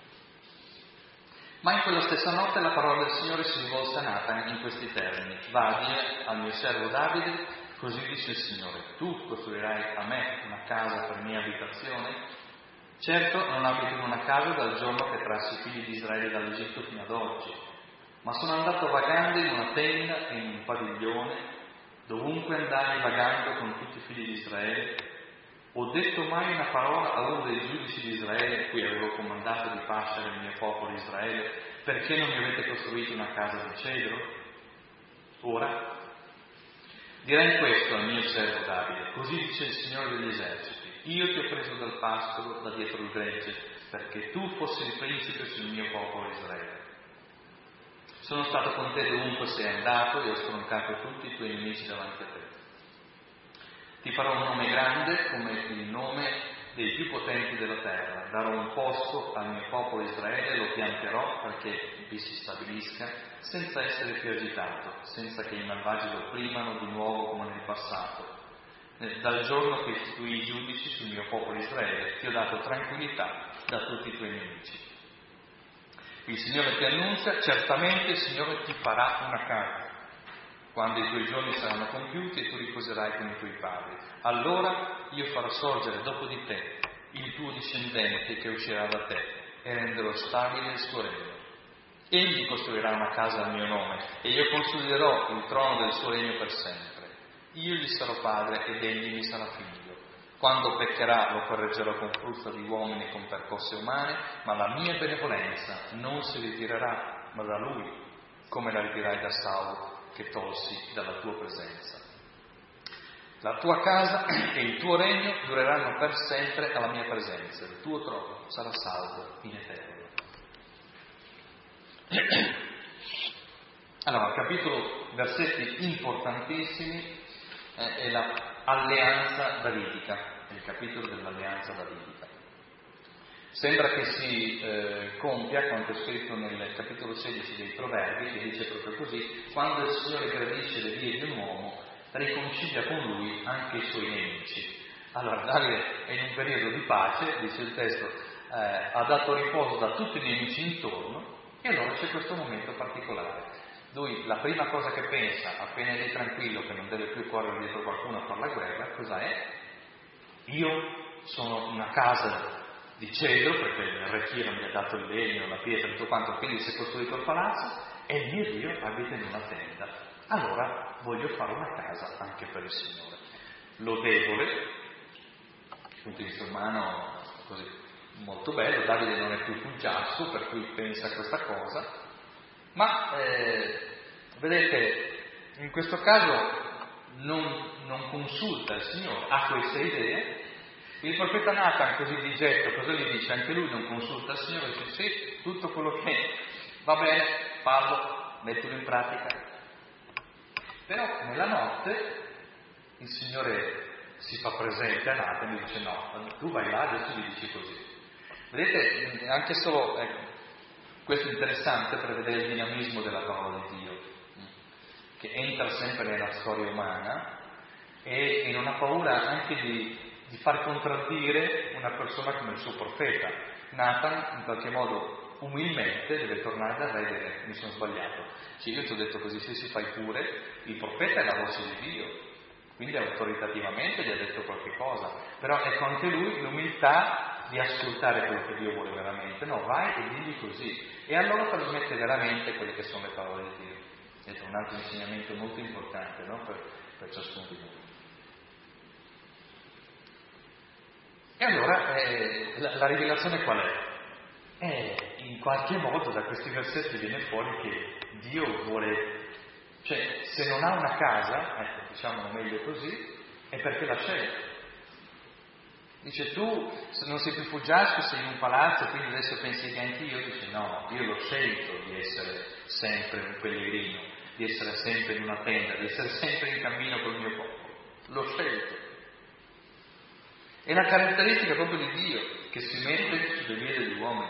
Ma in quella stessa notte la parola del Signore si rivolse a Nathan in questi termini: va a dire al mio servo Davide, così dice il Signore, tu costruirai a me una casa per mia abitazione? Certo, non abito in una casa dal giorno che trassi i figli di Israele dall'Egitto fino ad oggi, ma sono andato vagando in una tenda e in un padiglione, dovunque andai vagando con tutti i figli di Israele. Ho detto mai una parola a uno dei giudici di Israele, a cui avevo comandato di pascere il mio popolo Israele, perché non mi avete costruito una casa di cedro? Ora dirai questo al mio servo Davide: così dice il Signore degli eserciti, io ti ho preso dal pascolo, da dietro il gregge, perché tu fossi il principe sul mio popolo Israele. Sono stato con te dovunque sei andato e ho stroncato tutti i tuoi nemici davanti a te. Ti farò un nome grande come il nome dei più potenti della terra. Darò un posto al mio popolo Israele, lo pianterò perché vi si stabilisca, senza essere più agitato, senza che i malvagi lo opprimano di nuovo come nel passato. Dal giorno che istituì i giudici sul mio popolo Israele, ti ho dato tranquillità da tutti i tuoi nemici. Il Signore ti annuncia: certamente il Signore ti farà una casa. Quando i tuoi giorni saranno compiuti e tu riposerai con i tuoi padri, allora io farò sorgere dopo di te il tuo discendente che uscirà da te e renderò stabile il suo regno. Egli costruirà una casa al mio nome e io consoliderò il trono del suo regno per sempre. Io gli sarò padre ed egli mi sarà figlio. Quando peccherà lo correggerò con frutta di uomini e con percosse umane, ma la mia benevolenza non si ritirerà ma da lui, come la ritirai da Saulo, che tolsi dalla tua presenza. La tua casa e il tuo regno dureranno per sempre alla mia presenza, il tuo trono sarà salvo in eterno. Allora, capitolo, versetti importantissimi, eh, è l'alleanza davidica, è il capitolo dell'alleanza davidica. Sembra che si eh, compia quanto è scritto nel capitolo sedici dei Proverbi, che dice proprio così: quando il Signore gradisce le vie di un uomo, riconcilia con lui anche i suoi nemici. Allora, Davide è in un periodo di pace, dice il testo, eh, ha dato riposo da tutti i nemici intorno, e allora c'è questo momento particolare. Lui, la prima cosa che pensa, appena è lì tranquillo, che non deve più correre dietro qualcuno a fare la guerra, cosa è? Io sono una casa di cedro, perché il re Chiro mi ha dato il legno, la pietra e tutto quanto, quindi si è costruito il palazzo, e il mio Dio abita in una tenda. Allora voglio fare una casa anche per il Signore. Lodevole, dal punto di vista umano, così, molto bello. Davide non è più fuggiasco, per cui pensa a questa cosa, ma eh, vedete, in questo caso non, non consulta il Signore, ha queste idee, Il profeta Nathan, così di getto, cosa gli dice? Anche lui non consulta il Signore, dice sì, tutto quello che va bene, fallo, mettilo in pratica. Però nella notte il Signore si fa presente a Nathan e gli dice no, tu vai là, adesso gli dici così. Vedete, anche solo, ecco, questo è interessante per vedere il dinamismo della parola di Dio, che entra sempre nella storia umana e, e non ha paura anche di, di far contraddire una persona come il suo profeta. Nathan, in qualche modo, umilmente deve tornare dal re e dire mi sono sbagliato. Cioè, io ti ho detto così, sì, si fai pure, il profeta è la voce di Dio, quindi autoritativamente gli ha detto qualche cosa, però ecco anche lui l'umiltà di ascoltare quello che Dio vuole veramente. No, vai e digli così, e allora trasmette veramente quelle che sono le parole di Dio. È un altro insegnamento molto importante, no? per, per ciascuno di noi. E allora eh, la, la rivelazione qual è? Eh, in qualche modo da questi versetti viene fuori che Dio vuole, cioè se non ha una casa, ecco, diciamo meglio così, è perché l'ha scelta. Dice tu se non sei più fuggiasco, sei in un palazzo, quindi adesso pensi che anch'io? Dice no, io l'ho scelto di essere sempre un pellegrino, di essere sempre in una tenda, di essere sempre in cammino col mio popolo. L'ho scelto. È la caratteristica proprio di Dio, che si mette sulle vie degli uomini.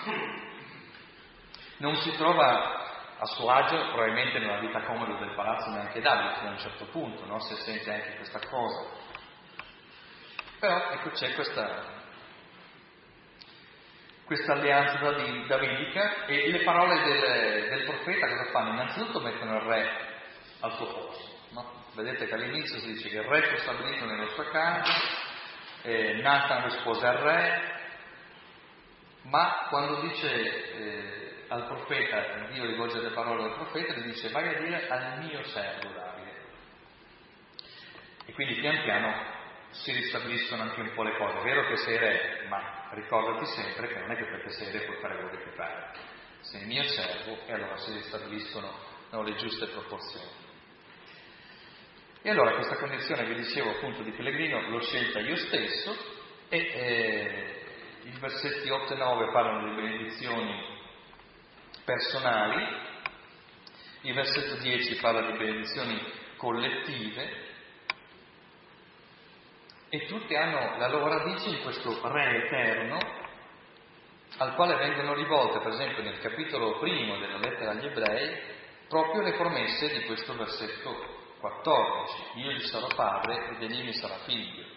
Non si trova a suo agio, probabilmente nella vita comoda del palazzo neanche Davide, fino a un certo punto, no? Se sente anche questa cosa. Però ecco c'è questa, questa alleanza davidica e le parole del, del profeta cosa fanno? Innanzitutto mettono il re al suo posto, no? Vedete che all'inizio si dice che il re fu stabilito nella sua casa, eh, Nathan rispose al re, ma quando dice eh, al profeta, Dio rivolge le parole al profeta, gli dice vai a dire al mio servo Davide. E quindi pian piano si ristabiliscono anche un po' le cose. È vero che sei re, ma ricordati sempre che non è che perché sei re puoi fare quello che ti pare. Sei il mio servo e allora si ristabiliscono no, le giuste proporzioni. E allora questa condizione, vi dicevo appunto di pellegrino, l'ho scelta io stesso e eh, i versetti otto e nove parlano di benedizioni personali, il versetto dieci parla di benedizioni collettive, e tutte hanno la loro radice in questo Re eterno al quale vengono rivolte, per esempio nel capitolo primo della lettera agli Ebrei, proprio le promesse di questo versetto quattordici. Io gli sarò padre ed egli mi sarà figlio.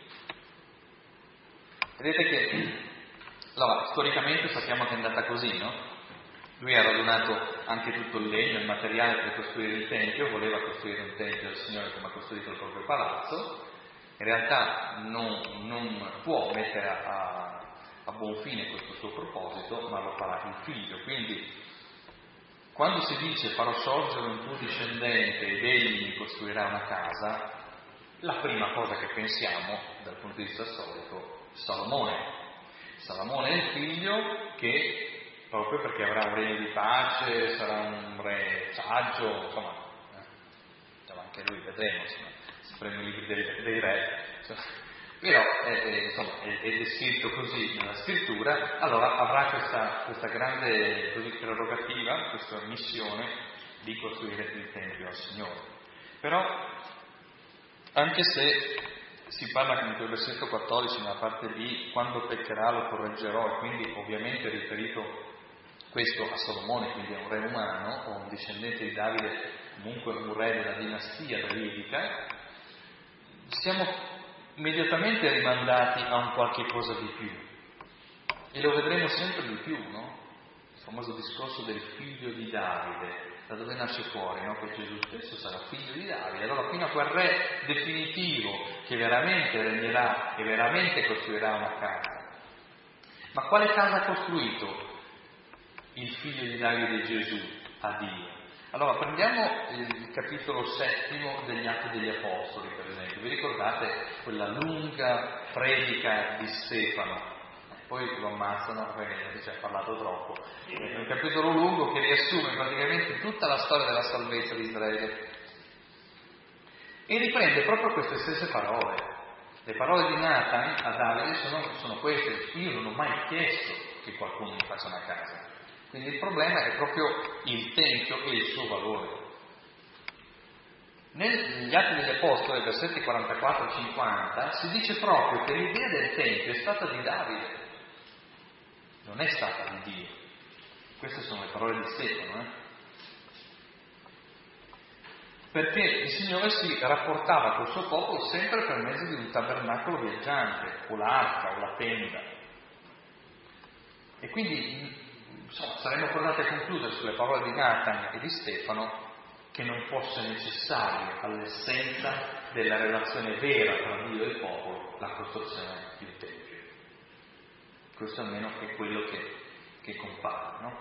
Vedete che allora, storicamente sappiamo che è andata così, no? Lui ha radunato anche tutto il legno, il materiale per costruire il Tempio, voleva costruire un Tempio al Signore come ha costruito il proprio palazzo. In realtà non, non può mettere a, a buon fine questo suo proposito, ma lo farà il figlio. Quindi, quando si dice farò sorgere un tuo discendente ed egli mi costruirà una casa, la prima cosa che pensiamo, dal punto di vista storico, Salomone. Salomone è il figlio che, proprio perché avrà un regno di pace, sarà un re saggio, insomma, eh, anche lui vedremo, insomma. Prendo i libri dei, dei re, cioè, però eh, insomma, è, è descritto così nella scrittura, allora avrà questa, questa grande così, prerogativa, questa missione di costruire il Tempio al Signore. Però, anche se si parla in quel versetto quattordici, nella parte B, quando peccherà lo correggerò, e quindi ovviamente è riferito questo a Salomone, quindi a un re umano, o un discendente di Davide, comunque un re della dinastia davidica, siamo immediatamente rimandati a un qualche cosa di più, e lo vedremo sempre di più, no? Il famoso discorso del figlio di Davide, da dove nasce fuori, no? Che Gesù stesso sarà figlio di Davide. Allora fino a quel re definitivo che veramente regnerà e veramente costruirà una casa. Ma quale casa ha costruito il figlio di Davide Gesù a Dio? Allora, prendiamo il capitolo settimo degli Atti degli Apostoli, per esempio. Vi ricordate quella lunga predica di Stefano? Poi lo ammazzano perché ci ha parlato troppo. È un capitolo lungo che riassume praticamente tutta la storia della salvezza di Israele. E riprende proprio queste stesse parole. Le parole di Nathan a Davide sono, sono queste: io non ho mai chiesto che qualcuno mi faccia una casa. Quindi il problema è proprio il Tempio e il suo valore. Negli Atti degli Apostoli, versetti quarantaquattro cinquanta, si dice proprio che l'idea del Tempio è stata di Davide, non è stata di Dio. Queste sono le parole di Stefano, eh? Perché il Signore si rapportava col suo popolo sempre per mezzo di un tabernacolo viaggiante, o l'arca, o la tenda. E quindi, insomma, saremmo portati a concludere sulle parole di Nathan e di Stefano che non fosse necessario all'essenza della relazione vera tra Dio e il popolo la costruzione di un tempio. Questo almeno è quello che, che compare, no?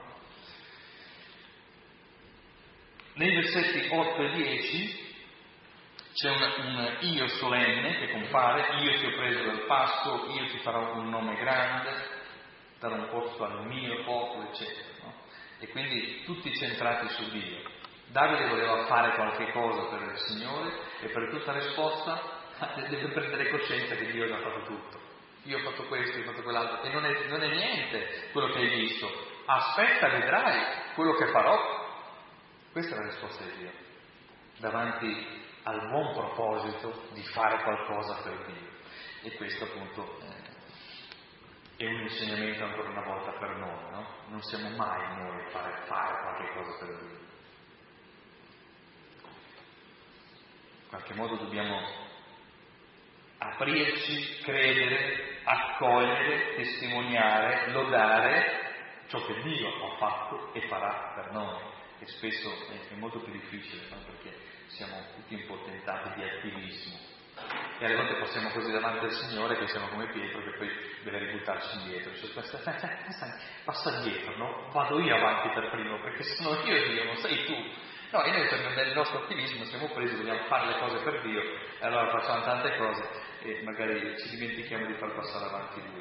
Nei versetti otto e dieci c'è un, un io solenne che compare: io ti ho preso dal pasto, io ti farò un nome grande, darò un posto al mio popolo, eccetera, no? E quindi tutti centrati su Dio. Davide voleva fare qualche cosa per il Signore e per tutta risposta deve prendere coscienza che Dio ha fatto tutto. Io ho fatto questo, io ho fatto quell'altro, e non è, non è niente quello che hai visto. Aspetta, vedrai quello che farò. Questa è la risposta di Dio davanti al buon proposito di fare qualcosa per Dio. E questo appunto eh, è un insegnamento ancora una volta per noi, no? Non siamo mai noi a fare, fare qualche cosa per Dio. In qualche modo dobbiamo aprirci, credere, accogliere, testimoniare, lodare ciò che Dio ha fatto e farà per noi. E spesso è, è molto più difficile, no? Perché siamo tutti un po' tentati di attivismo e alle volte passiamo così davanti al Signore che siamo come Pietro che poi deve ributtarci indietro, cioè, passa dietro, no? Vado io avanti per primo perché sono io Dio, non sei tu. No, e noi nel nostro attivismo siamo presi, vogliamo fare le cose per Dio e allora facciamo tante cose e magari ci dimentichiamo di far passare avanti Lui.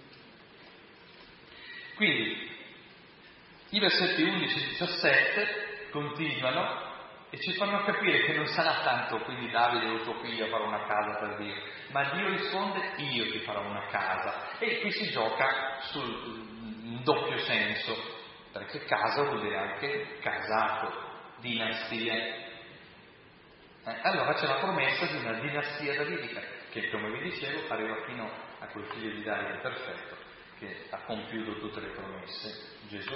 Quindi i versetti undici e diciassette continuano e ci fanno capire che non sarà tanto quindi Davide o tuo figlio a fare una casa per Dio, ma Dio risponde: io ti farò una casa. E qui si gioca sul doppio senso, perché casa vuol dire anche casato, dinastia. Eh, allora c'è la promessa di una dinastia davidica che, come vi dicevo, arriva fino a quel figlio di Davide perfetto che ha compiuto tutte le promesse, Gesù.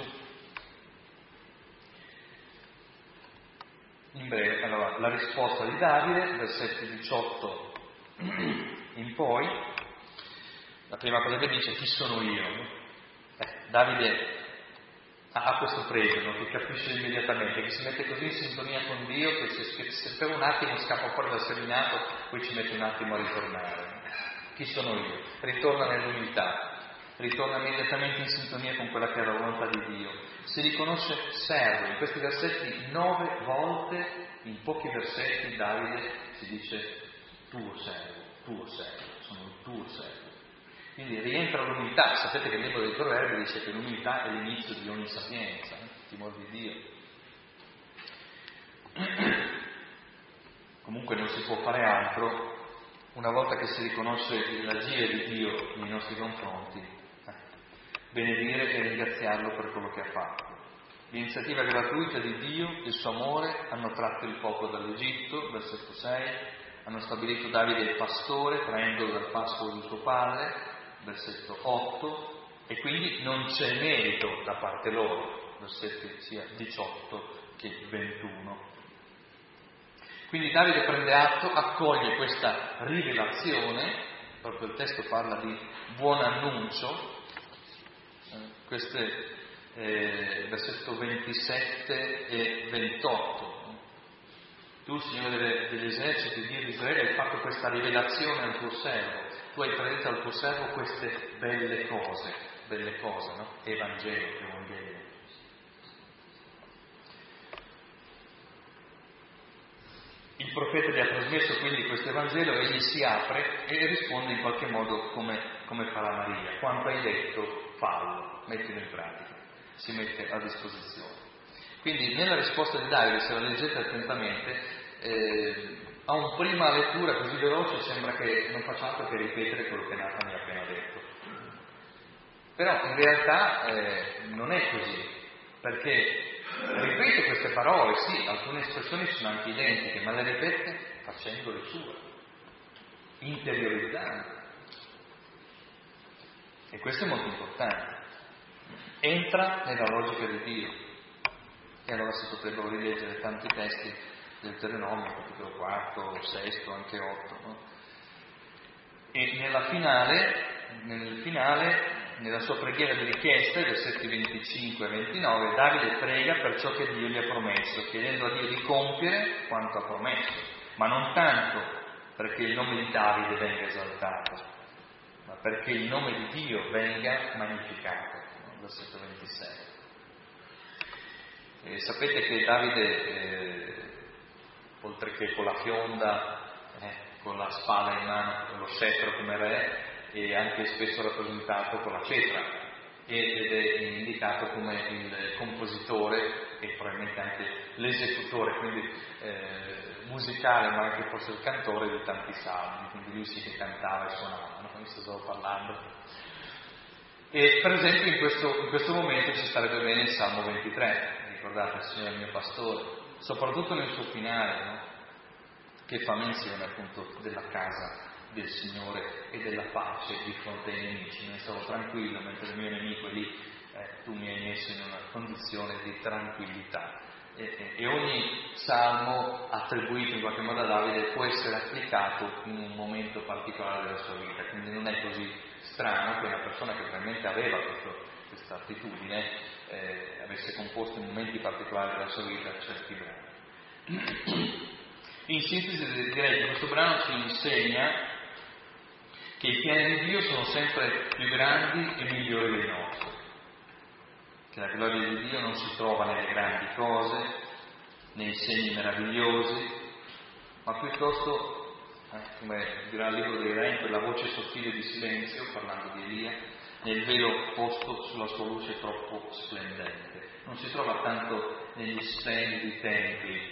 In breve, allora, la risposta di Davide, versetti diciotto in poi, la prima cosa che dice: chi sono io? Eh, Davide ha questo pregio, no? Che capisce immediatamente, che si mette così in sintonia con Dio che se, se per un attimo scappa fuori dal seminato, poi ci mette un attimo a ritornare. Chi sono io? Ritorna nell'umiltà, ritorna immediatamente in sintonia con quella che è la volontà di Dio. Si riconosce servo. In questi versetti nove volte, in pochi versetti, Davide si dice tuo servo, tuo servo, sono il tuo servo. Quindi rientra l'umiltà. Sapete che il libro dei Proverbi dice che l'umiltà è l'inizio di ogni sapienza, eh? Timore di Dio. Comunque non si può fare altro una volta che si riconosce l'agire di Dio nei nostri confronti, eh, benedire e ringraziarlo per quello che ha fatto. L'iniziativa gratuita di Dio e il suo amore hanno tratto il popolo dall'Egitto, versetto sei, hanno stabilito Davide il pastore, traendolo dal pascolo di suo padre, versetto otto, e quindi non c'è merito da parte loro, versetti sia diciotto che ventuno. Quindi Davide prende atto, accoglie questa rivelazione, proprio il testo parla di buon annuncio, eh, queste eh, versetto ventisette e ventotto. Tu, Signore degli eserciti, Dio di Israele, hai fatto questa rivelazione al tuo servo, tu hai predetto al tuo servo queste belle cose, belle cose, no? Evangelo, Evangelio. Il profeta gli ha trasmesso quindi questo Evangelo, egli si apre e risponde in qualche modo come, come farà Maria. Quanto hai detto, fallo, mettilo in pratica, si mette a disposizione. Quindi nella risposta di Davide, se la leggete attentamente, eh, a un prima lettura così veloce sembra che non faccia altro che ripetere quello che Nathan mi ha appena detto. Però in realtà eh, non è così, perché ripete queste parole, sì, alcune espressioni sono anche identiche, ma le ripete facendole sue, interiorizzando. E questo è molto importante. Entra nella logica di Dio. E allora si potrebbero rileggere tanti testi del Deuteronomio, capitolo quarto, sesto, anche otto, no? E nella finale, nel finale, nella sua preghiera di richiesta, versetti venticinque e ventinove, Davide prega per ciò che Dio gli ha promesso, chiedendo a Dio di compiere quanto ha promesso, ma non tanto perché il nome di Davide venga esaltato, ma perché il nome di Dio venga magnificato. Versetto ventisei. E sapete che Davide, eh, oltre che con la fionda, eh, con la spada in mano, lo scettro come re, è anche spesso rappresentato con la cetra ed è indicato come il compositore e probabilmente anche l'esecutore, quindi eh, musicale, ma anche forse il cantore di tanti salmi, quindi lui sì che cantava e suonava, no? Questo stavo parlando. E per esempio in questo, in questo momento ci starebbe bene il Salmo ventitré, ricordate, il Signore è il mio pastore, soprattutto nel suo finale, no? Che fa menzione appunto della casa del Signore e della pace di fronte ai nemici. Ne stavo tranquillo mentre il mio nemico è lì, eh, tu mi hai messo in una condizione di tranquillità. E, e, e ogni salmo attribuito in qualche modo a Davide può essere applicato in un momento particolare della sua vita, quindi non è così strano che una persona che probabilmente aveva questo, questa attitudine eh, avesse composto in momenti particolari della sua vita certi brani. In sintesi direi che questo brano ci insegna che i piani di Dio sono sempre più grandi e migliori dei nostri, che la gloria di Dio non si trova nelle grandi cose, nei segni meravigliosi, ma piuttosto, eh, come dirà il libro dei Re, in quella voce sottile di silenzio, parlando di Elia, nel velo posto sulla sua luce troppo splendente. Non si trova tanto negli splendidi templi,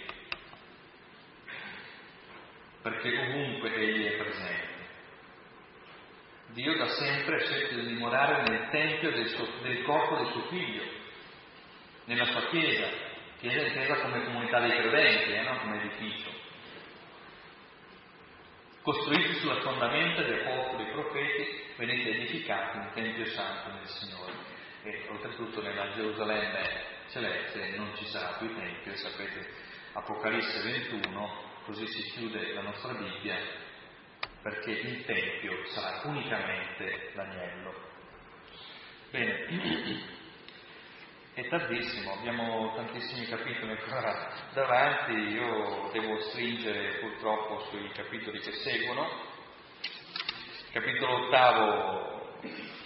perché ovunque Egli è presente. Dio da sempre ha scelto di dimorare nel tempio del, suo, del corpo del suo figlio, nella sua chiesa, chiesa intesa come comunità dei credenti, eh, non come edificio, costruiti sulla fondamenta degli apostoli e profeti, venite edificati un tempio santo nel Signore. E oltretutto nella Gerusalemme celeste non ci sarà più tempio, e sapete, Apocalisse ventuno, così si chiude la nostra Bibbia, perché il Tempio sarà unicamente l'agnello. Bene, è tardissimo, abbiamo tantissimi capitoli ancora davanti, io devo stringere purtroppo sui capitoli che seguono. Capitolo ottavo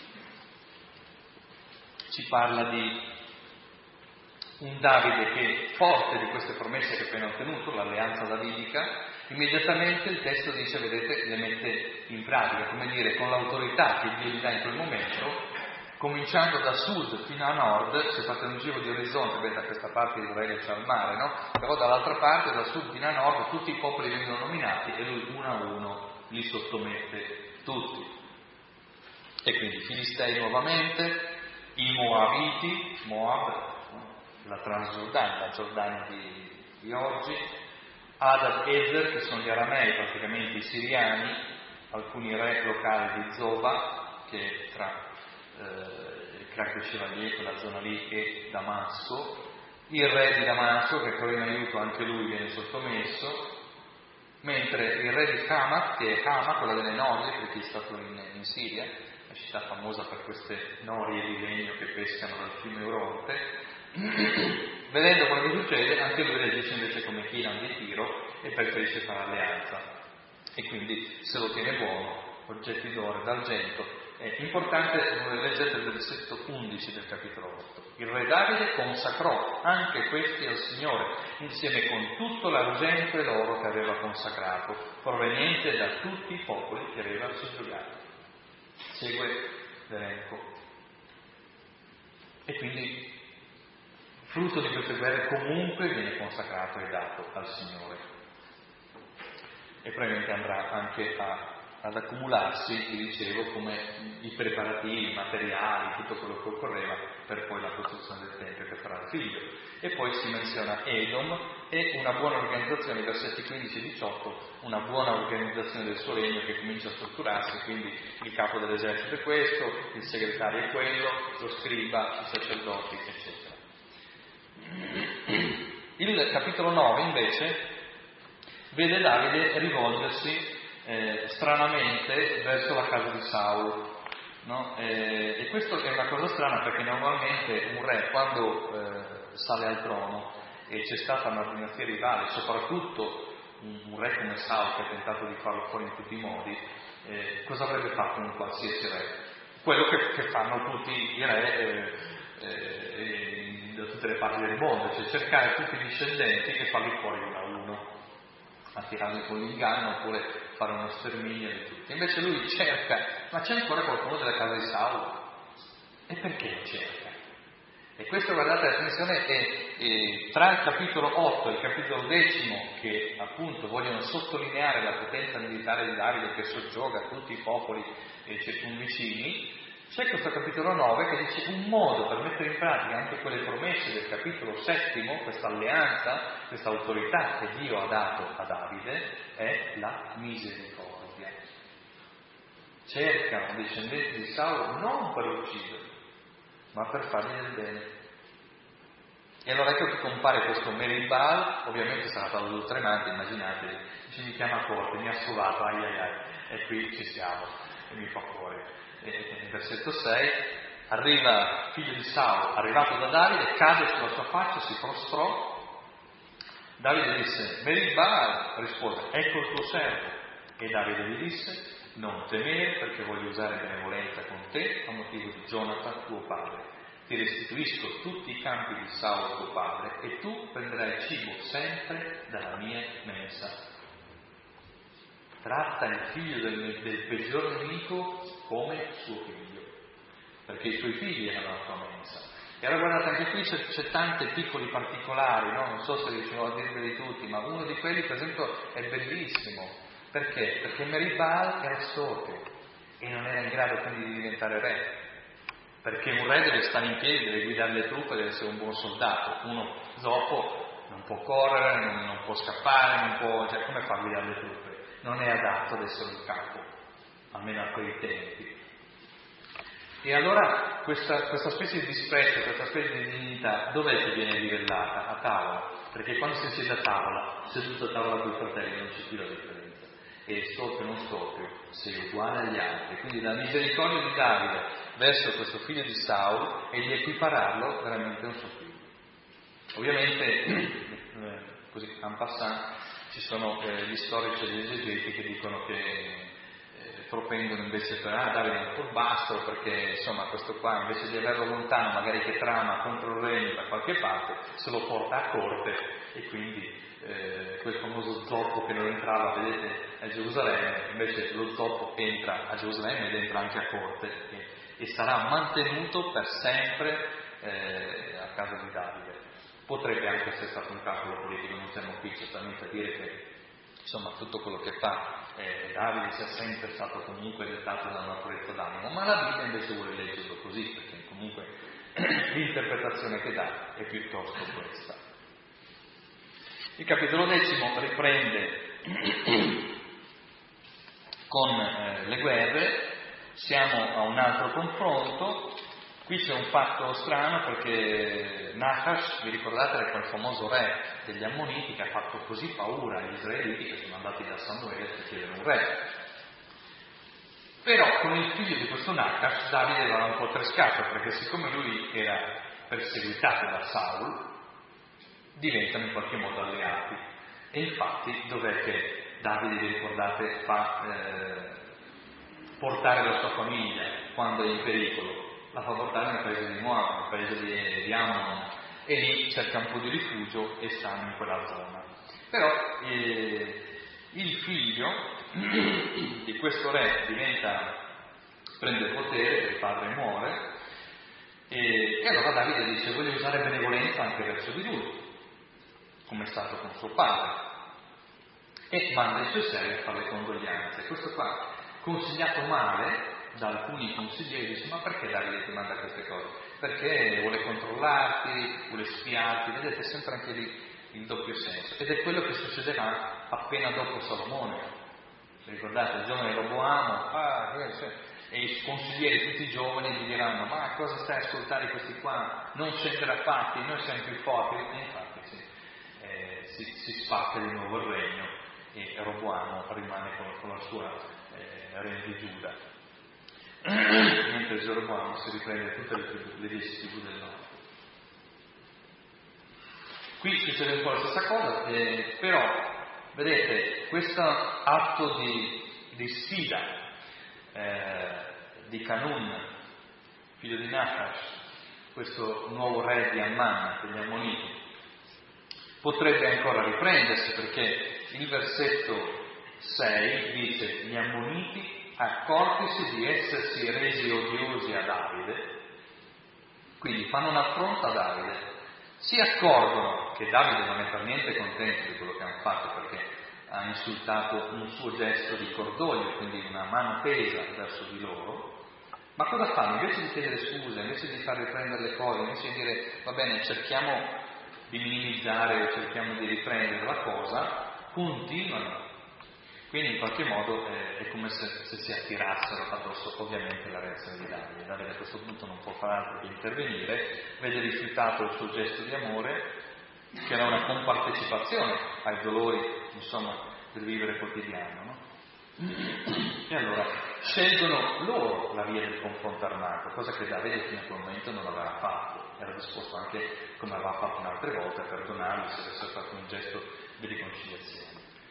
ci parla di un Davide che, forte di queste promesse che ha appena ottenuto, l'alleanza davidica, immediatamente il testo dice, vedete, le mette in pratica, come dire, con l'autorità che Dio gli dà in quel momento, cominciando da sud fino a nord. Se fate un giro di orizzonte, beh, da questa parte di Israele c'è il mare, no? Però dall'altra parte, da sud fino a nord, tutti i popoli vengono nominati e lui uno a uno li sottomette tutti. E quindi i Filistei nuovamente, i Moabiti, Moab, la Transgiordania, la Giordania di, di oggi, Adad Ezer, che sono gli aramei, praticamente i siriani, alcuni re locali di Zoba, che è tra eh, il Crac de Chevalier, quella zona lì, e Damasco, il re di Damasco, che però in aiuto anche lui viene sottomesso, mentre il re di Hamath, che è Hama, quella delle norie, per chi è stato in, in Siria, la città famosa per queste norie di legno che pescano dal fiume Euronte, vedendo quello che succede, anche lui reagisce invece come Hiram di Tiro e preferisce fare alleanza, e quindi se lo tiene buono, oggetti d'oro e d'argento. È importante, leggete il versetto undici del capitolo otto. Il re Davide consacrò anche questi al Signore, insieme con tutto l'argento e l'oro che aveva consacrato, proveniente da tutti i popoli che aveva soggiogato. Segue l'elenco. E quindi frutto di queste guerre comunque viene consacrato e dato al Signore. e probabilmente andrà anche a, ad accumularsi, vi dicevo, come i preparativi, i materiali, tutto quello che occorreva per poi la costruzione del Tempio che farà il figlio. E poi si menziona Edom e una buona organizzazione, versetti quindici e diciotto, una buona organizzazione del suo regno che comincia a strutturarsi, quindi il capo dell'esercito è questo, il segretario è quello, lo scriba, i sacerdoti, eccetera. Il capitolo nove invece vede Davide rivolgersi eh, stranamente verso la casa di Saul, no? eh, e questo è una cosa strana perché normalmente un re quando eh, sale al trono e c'è stata una dinastia rivale, soprattutto un, un re come Saul che ha tentato di farlo fuori in tutti i modi, eh, cosa avrebbe fatto un qualsiasi re? Quello che, che fanno tutti i re eh, eh, da tutte le parti del mondo, cioè cercare tutti i discendenti e farli fuori uno a uno, attirarli con l'inganno oppure fare uno sterminio di tutti. Invece lui cerca, ma c'è ancora qualcuno della casa di Saul? E perché lo cerca? E questo, guardate, attenzione, è, è tra il capitolo otto e il capitolo decimo, che appunto vogliono sottolineare la potenza militare di Davide che soggioga tutti i popoli eh, circunvicini. C'è questo capitolo nove che dice un modo per mettere in pratica anche quelle promesse del capitolo settimo, questa alleanza, questa autorità che Dio ha dato a Davide, è la misericordia. Cercano i discendenti di Saulo non per ucciderlo, ma per fargli del bene. E allora ecco che compare questo Meribal, ovviamente sarà stato tremante, immaginate, dice mi chiama a corte, mi ha scovato, ai ai ai, e qui ci siamo, e mi fa fuori. E versetto sei, arriva figlio di Saulo, arrivato da Davide, cade sulla sua faccia, si prostrò. Davide disse, Meribal, rispose, ecco il tuo servo. E Davide gli disse, non temere perché voglio usare benevolenza con te a motivo di Jonathan tuo padre. Ti restituisco tutti i campi di Saulo tuo padre e tu prenderai cibo sempre dalla mia mensa. Tratta il figlio del, del peggior nemico come suo figlio, perché i suoi figli erano la sua mensa. E allora guardate, anche qui c'è, c'è tanti piccoli particolari, no? Non so se riuscirò a dirveli tutti, ma uno di quelli per esempio è bellissimo. Perché? Perché Meribal era sordo e non era in grado quindi di diventare re. Perché un re deve stare in piedi, deve guidare le truppe, deve essere un buon soldato. Uno zoppo non può correre, non, non può scappare, non può, cioè come fa a guidare le truppe? Non è adatto ad essere un capo, almeno a quei tempi. E allora questa, questa specie di disprezzo, questa specie di dignità, dov'è che viene livellata? A tavola. Perché quando si siede a tavola, seduto a tavola con i fratelli, non c'è più la differenza. E storpio o non storpio, sei uguale agli altri. Quindi la misericordia di Davide verso questo figlio di Saul è di equipararlo veramente a un suo figlio. Ovviamente, eh, così, en passant, ci sono eh, gli storici e gli esegeti che dicono che eh, propendono invece per ah, Davide è un furbastro perché insomma questo qua invece di averlo lontano magari che trama contro il regno da qualche parte se lo porta a corte e quindi eh, quel famoso zoppo che non entrava, vedete, a Gerusalemme, invece lo zoppo entra a Gerusalemme ed entra anche a corte e, e sarà mantenuto per sempre eh, a casa di Davide. Potrebbe anche essere stato un calcolo politico, non siamo qui certamente a dire che insomma tutto quello che fa eh, Davide sia sempre stato comunque dettato da una purezza d'animo, ma la Bibbia invece vuole leggerlo così, perché comunque l'interpretazione che dà è piuttosto questa. Il capitolo decimo riprende con eh, le guerre, siamo a un altro confronto. Qui c'è un fatto strano perché Nahash, vi ricordate, era quel famoso re degli Ammoniti che ha fatto così paura agli israeliti che sono andati da Samuele per chiedere un re. Però con il figlio di questo Nahash Davide aveva un po' trescato perché siccome lui era perseguitato da Saul, diventano in qualche modo alleati. E infatti dov'è che Davide, vi ricordate, fa eh, portare la sua famiglia quando è in pericolo? La fa portare nel paese di Moab, nel paese di, di Ammon, e lì cerca un po' di rifugio e stanno in quella zona. Però eh, il figlio di questo re diventa, prende il potere, il padre muore, e, e allora Davide dice voglio usare benevolenza anche verso di lui, come è stato con suo padre. e manda i suoi servi a fare le condoglianze. Questo qua, consigliato male da alcuni consiglieri, dice: ma perché Davide ti manda queste cose? Perché vuole controllarti, vuole spiarti, vedete sempre anche lì il doppio senso. Ed è quello che succederà appena dopo Salomone. Vi ricordate, il giovane Roboamo, ah, e i consiglieri tutti giovani gli diranno: ma cosa stai a ascoltare questi qua? Non scendere a patti, noi siamo più forti. E infatti sì, eh, si, si spacca di nuovo il regno e Roboamo rimane con, con la sua eh, regno di Giuda, mentre Geroboamo si riprende tutte le, tribù, le dieci tribù del nord. Qui succede un po' la stessa cosa, eh, però vedete, questo atto di, di sfida eh, di Canun, figlio di Nahash, questo nuovo re di Amman, degli Ammoniti, potrebbe ancora riprendersi, perché il versetto sei dice: gli Ammoniti, accortisi di essersi resi odiosi a Davide, quindi fanno un affronto a Davide, si accorgono che Davide non è per niente contento di quello che hanno fatto, perché ha insultato un suo gesto di cordoglio, quindi una mano tesa verso di loro. Ma cosa fanno? Invece di chiedere scusa, invece di far riprendere le cose, invece di dire va bene, cerchiamo di minimizzare o cerchiamo di riprendere la cosa, continuano. Quindi in qualche modo eh, è come se, se si attirassero addosso ovviamente la reazione di Davide. Davide a questo punto non può fare altro che intervenire, vede rifiutato il suo gesto di amore, che era una compartecipazione ai dolori, insomma, del vivere quotidiano, no? E allora scelgono loro la via del confronto armato, cosa che Davide fino a quel momento non aveva fatto. Era disposto anche, come aveva fatto in altre volte, a perdonarli se avesse fatto un gesto di riconciliazione.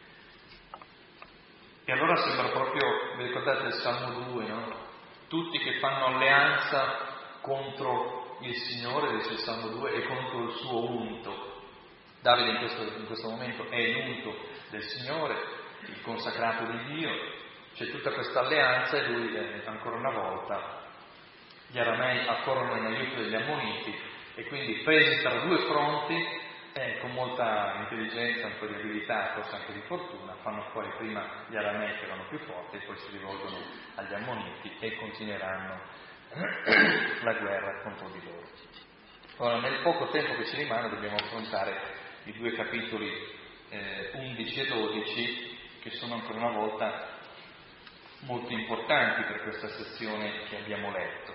E allora sembra proprio, vi ricordate il Salmo due, no? Tutti che fanno alleanza contro il Signore, dice il Salmo due, e contro il suo unto. Davide in questo, in questo momento è l'unto del Signore, il consacrato di Dio, c'è tutta questa alleanza e lui eh, ancora una volta, gli aramei accorrono in aiuto degli Ammoniti e quindi presi tra due fronti, eh, con molta intelligenza, un po' di abilità, forse anche di fortuna, fanno fuori prima gli aramei che erano più forti e poi si rivolgono agli Ammoniti e continueranno la guerra contro di loro. Ora, nel poco tempo che ci rimane dobbiamo affrontare i due capitoli eh, undici e dodici, che sono ancora una volta molto importanti per questa sezione che abbiamo letto.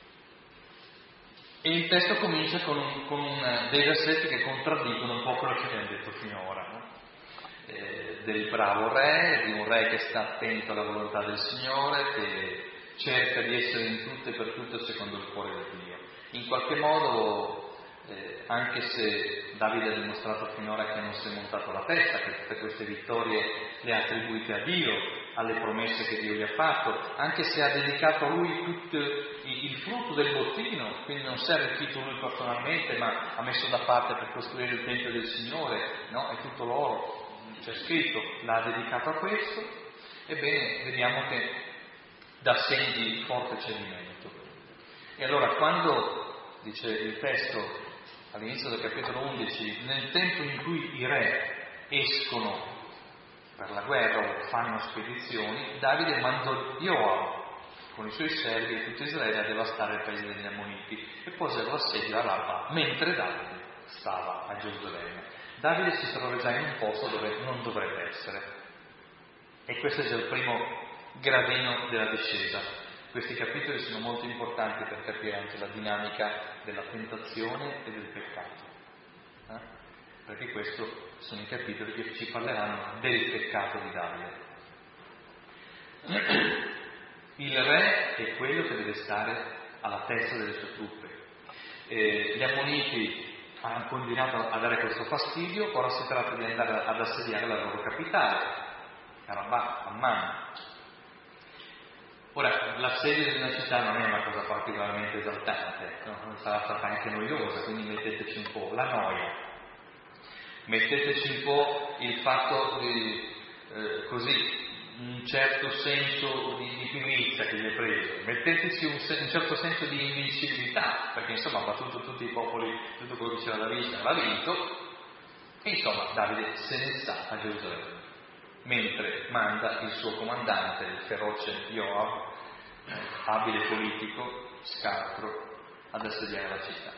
E il testo comincia con, un, con un, dei versetti che contraddicono un po' quello che abbiamo detto finora, no? eh, del bravo re, di un re che sta attento alla volontà del Signore, che cerca di essere in tutto e per tutto secondo il cuore di Dio. In qualche modo, eh, anche se Davide ha dimostrato finora che non si è montato la testa, che tutte queste vittorie le ha attribuite a Dio, alle promesse che Dio gli ha fatto, anche se ha dedicato a lui tutto il frutto del bottino, quindi non si è arricchito lui personalmente, ma ha messo da parte per costruire il Tempio del Signore, no? È tutto l'oro, c'è scritto, l'ha dedicato a questo. Ebbene, vediamo che dà segni di forte cedimento. E allora quando, dice il testo all'inizio del capitolo undici, nel tempo in cui i re escono per la guerra o fanno spedizioni, Davide mandò Joab con i suoi servi e tutto Israele a devastare il paese degli Ammoniti e pose l'assedio a Rabba mentre Davide stava a Gerusalemme. Davide si trova già in un posto dove non dovrebbe essere, e questo è già il primo gradino della discesa. Questi capitoli sono molto importanti per capire anche la dinamica della tentazione e del peccato, eh? Perché questi sono i capitoli che ci parleranno del peccato di Davide. Il re è quello che deve stare alla testa delle sue truppe. Eh, gli Ammoniti hanno continuato a dare questo fastidio, ora si tratta di andare ad assediare la loro capitale, Rabbah, Amman. Ora, l'assedio di una città non è una cosa particolarmente esaltante, no? Sarà stata anche noiosa, quindi metteteci un po' la noia, metteteci un po' il fatto di, eh, così, un certo senso di, di pigrizia che gli è preso, metteteci un, un certo senso di invincibilità, perché insomma ha battuto tutti i popoli, tutto quello che c'era da vincere, l'ha vinto, e insomma Davide se ne sta a Gerusalemme. mentre manda il suo comandante, il feroce Joab, eh, abile politico, scaltro, ad assediare la città.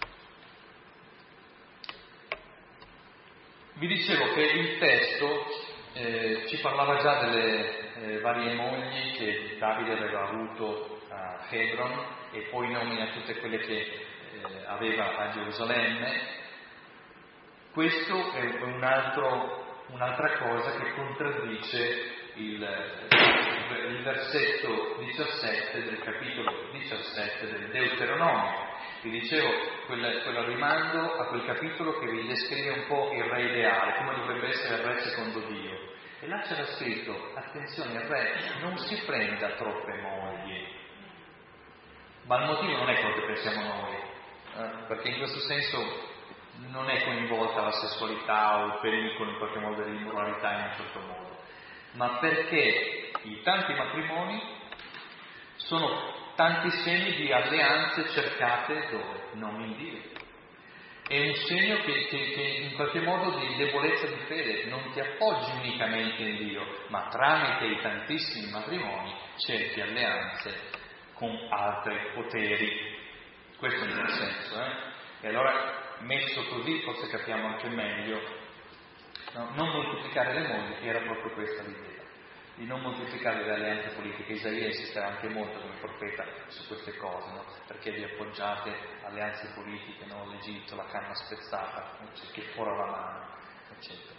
Vi dicevo che il testo eh, ci parlava già delle eh, varie mogli che Davide aveva avuto a Hebron e poi nomina tutte quelle che eh, aveva a Gerusalemme. Questo è un altro, un'altra cosa che contraddice il, il versetto diciassette del capitolo diciassette del Deuteronomio. Vi dicevo, quel, quello rimando a quel capitolo che vi descrive un po' il re ideale, come dovrebbe essere il re secondo Dio. E là c'era scritto, attenzione, il re non si prenda troppe mogli. Ma il motivo non è quello che pensiamo noi, eh, perché in questo senso non è coinvolta la sessualità o il pericolo in qualche modo dell'immoralità in un certo modo, ma perché i tanti matrimoni sono tanti segni di alleanze cercate dove? Non in Dio. È un segno che, che, che in qualche modo di debolezza di fede, non ti appoggi unicamente in Dio, ma tramite i tantissimi matrimoni cerchi alleanze con altri poteri. Questo è il senso, eh? E allora, messo così, forse capiamo anche meglio, no? Non moltiplicare le mogli, era proprio questa l'idea, di non moltiplicare le alleanze politiche. Isaia insisteva anche molto come profeta su queste cose, no? Perché vi appoggiate alleanze politiche, no? L'Egitto, la canna spezzata, che fora la mano, eccetera.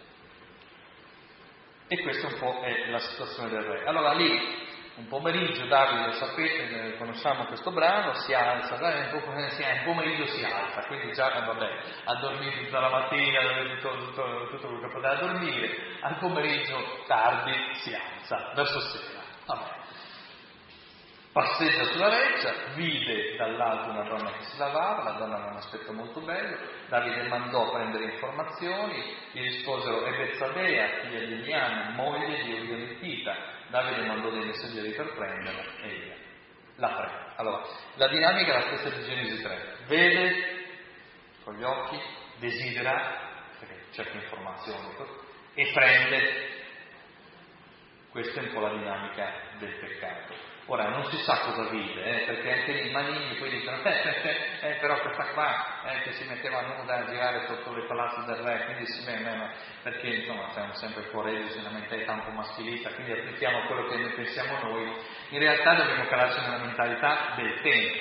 E questa un po' è la situazione del re. Allora lì, un pomeriggio, Davide, sapete, conosciamo questo brano, si alza, un pomeriggio si alza, quindi già, eh, vabbè, ha dormito tutta la mattina, tutto, tutto, tutto quello che poteva dormire, al pomeriggio tardi si alza, verso sera, vabbè. Passeggia sulla reggia, vide dall'alto una donna che si lavava, la donna aveva un aspetto molto bello, Davide mandò a prendere informazioni, gli risposero Ebezzabea, figlia di Eliam, moglie di Uria Hittita. Davide mandò dei messaggeri per prenderla e via. La prende. Allora, la dinamica è la stessa di Genesi tre. Vede con gli occhi, desidera, perché cerca informazioni, e prende. Questa è un po' la dinamica del peccato. Ora, non si sa cosa vive, eh, perché anche i manigni poi dicono, eh, eh, eh, però questa qua, eh, che si metteva nuda a girare sotto le palazzi del re, quindi si vede, perché insomma siamo sempre fuori di una mentalità un po' maschilista, quindi applichiamo quello che ne pensiamo noi. In realtà dobbiamo calarci nella mentalità del tempo.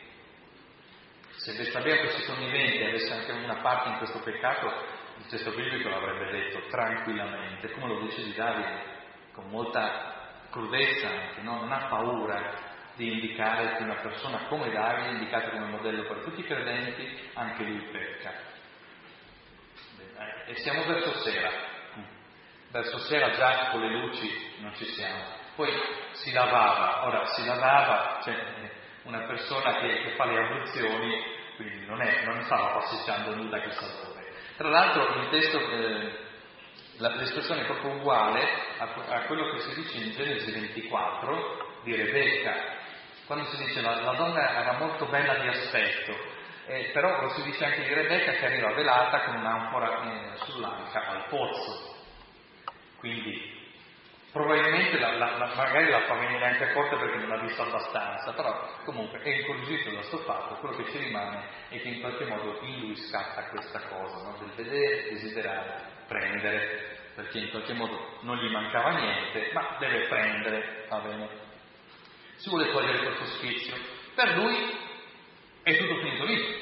Se Betsabea, questi conniventi, avesse anche una parte in questo peccato, il testo biblico l'avrebbe detto tranquillamente, come lo dice di Davide, con molta crudezza anche, no? Non ha paura di indicare che una persona come Davide, indicata come modello per tutti i credenti, anche lui pecca. E siamo verso sera, verso sera già con le luci non ci siamo. Poi si lavava, ora si lavava, cioè una persona che, che fa le abluzioni, quindi non, è, non stava passeggiando nuda chissà dove. Tra l'altro il testo... Eh, l'espressione è proprio uguale a, a quello che si dice in Genesi ventiquattro di Rebecca, quando si dice la, la donna era molto bella di aspetto, eh, però lo si dice anche di Rebecca che arriva velata con un'anfora eh, sull'anca al pozzo, quindi probabilmente la, la, la, magari la fa venire anche corta perché non l'ha vista abbastanza, però comunque è incuriosito da sto fatto. Quello che ci rimane è che in qualche modo in lui scatta questa cosa, no? Del vedere, desiderare, prendere, perché in qualche modo non gli mancava niente, ma deve prendere, va bene. Si vuole togliere questo sfizio. Per lui è tutto finito lì.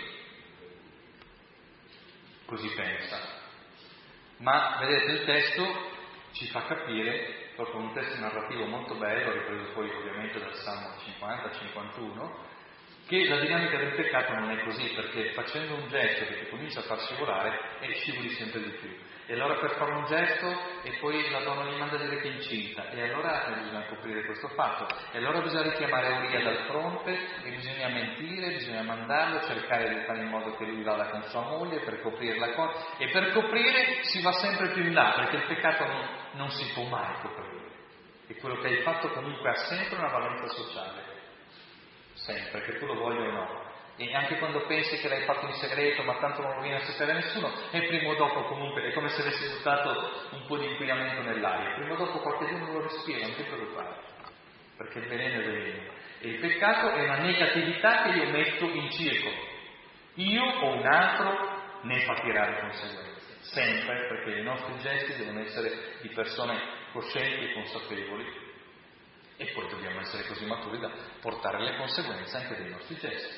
Così pensa. Ma vedete, il testo ci fa capire, proprio un testo narrativo molto bello, ripreso poi ovviamente dal Salmo cinquanta cinquantuno, che la dinamica del peccato non è così, perché facendo un gesto che ti comincia a far scivolare e scivoli sempre di più. E allora per fare un gesto e poi la donna gli manda a dire che è incinta, e allora bisogna coprire questo fatto, e allora bisogna richiamare Uria dal fronte, e bisogna mentire, bisogna mandarlo, cercare di fare in modo che lui vada con sua moglie per coprire la cosa, e per coprire si va sempre più in là, perché il peccato non, non si può mai coprire, e quello che hai fatto comunque ha sempre una valenza sociale, sempre, che tu lo voglia o no. E anche quando pensi che l'hai fatto in segreto, ma tanto non lo viene a sapere nessuno, e prima o dopo comunque è come se avessi buttato un po' di inquinamento nell'aria. Prima o dopo qualcuno lo respira, non ti preoccupare, perché il veleno è veleno. E il peccato è una negatività che io metto in circolo. Io o un altro ne patirà le conseguenze, sempre, perché i nostri gesti devono essere di persone coscienti e consapevoli, e poi dobbiamo essere così maturi da portare le conseguenze anche dei nostri gesti.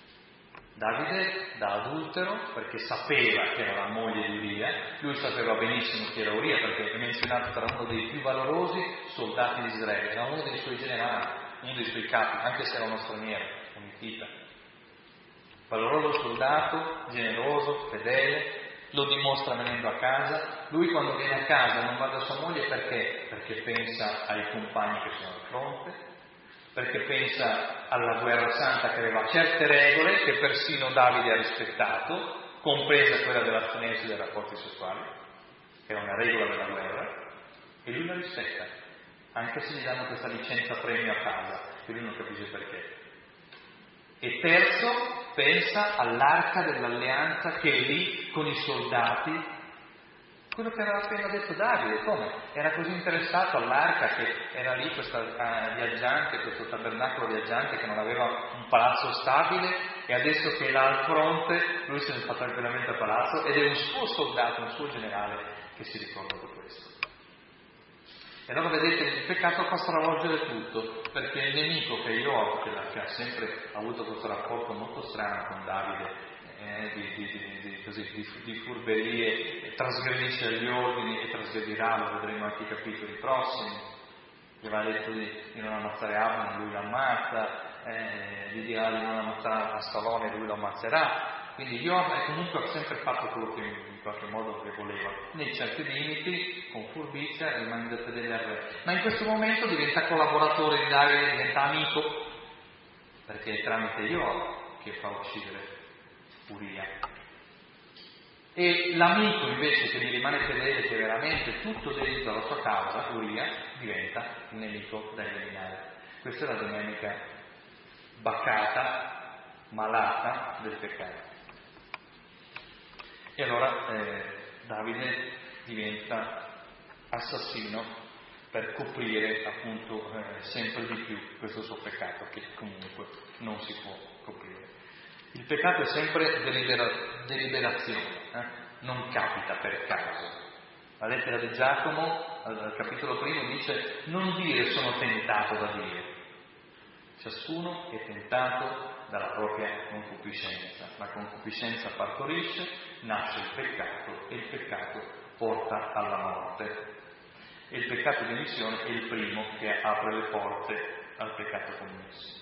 Davide, da adultero, perché sapeva che era la moglie di Uria, lui sapeva benissimo chi era Uria, perché è menzionato tra uno dei più valorosi soldati di Israele, era uno dei suoi generali, uno dei suoi capi, anche se era uno straniero, un Ittita. Valoroso soldato, generoso, fedele, lo dimostra venendo a casa. Lui quando viene a casa non va da sua moglie perché? Perché pensa ai compagni che sono al fronte, perché pensa alla guerra santa che aveva certe regole che persino Davide ha rispettato, compresa quella dell'astinenza dei rapporti sessuali, che era una regola della guerra, e lui la rispetta, anche se gli danno questa licenza premio a casa, che lui non capisce perché. E terzo, pensa all'arca dell'alleanza che è lì con i soldati, quello che aveva appena detto Davide, come? Era così interessato all'arca che era lì questa uh, viaggiante, questo tabernacolo viaggiante che non aveva un palazzo stabile, e adesso che è là al fronte lui se ne fa tranquillamente a palazzo, ed è un suo soldato, un suo generale che si ricorda di questo. E allora vedete, il peccato fa stravolgere tutto, perché il nemico che io ho, che, che ha sempre avuto questo rapporto molto strano con Davide, eh, di, di, di, di, così, di, di furberie, trasgredisce gli ordini e trasgredirà, lo vedremo anche i capitoli prossimi, gli va detto di, di non ammazzare Abner, lui lo ammazza, eh, gli dirà di non ammazzare Ascalone, lui lo ammazzerà. Quindi Giobbe è comunque sempre fatto quello che in qualche modo che voleva, nei certi limiti, con furbizia, rimane fedele al re. Ma in questo momento diventa collaboratore di Davide, diventa amico, perché è tramite Giobbe che fa uccidere Uria. E l'amico invece che gli rimane fedele, che veramente tutto dedito alla sua causa, Uria, diventa il nemico da eliminare. Questa è la dinamica baccata, malata del peccato. E allora eh, Davide diventa assassino per coprire appunto eh, sempre di più questo suo peccato, che comunque non si può coprire. Il peccato è sempre delibera- deliberazione, eh? Non capita per caso. La lettera di Giacomo, al capitolo primo, dice: non dire sono tentato da Dio. Ciascuno è tentato dalla propria concupiscenza. La concupiscenza partorisce, nasce il peccato e il peccato porta alla morte. E il peccato di omissione è il primo che apre le porte al peccato commesso.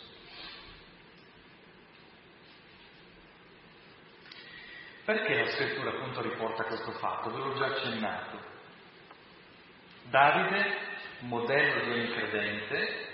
Perché la scrittura appunto riporta questo fatto? Ve l'ho già accennato. Davide, modello di ogni credente,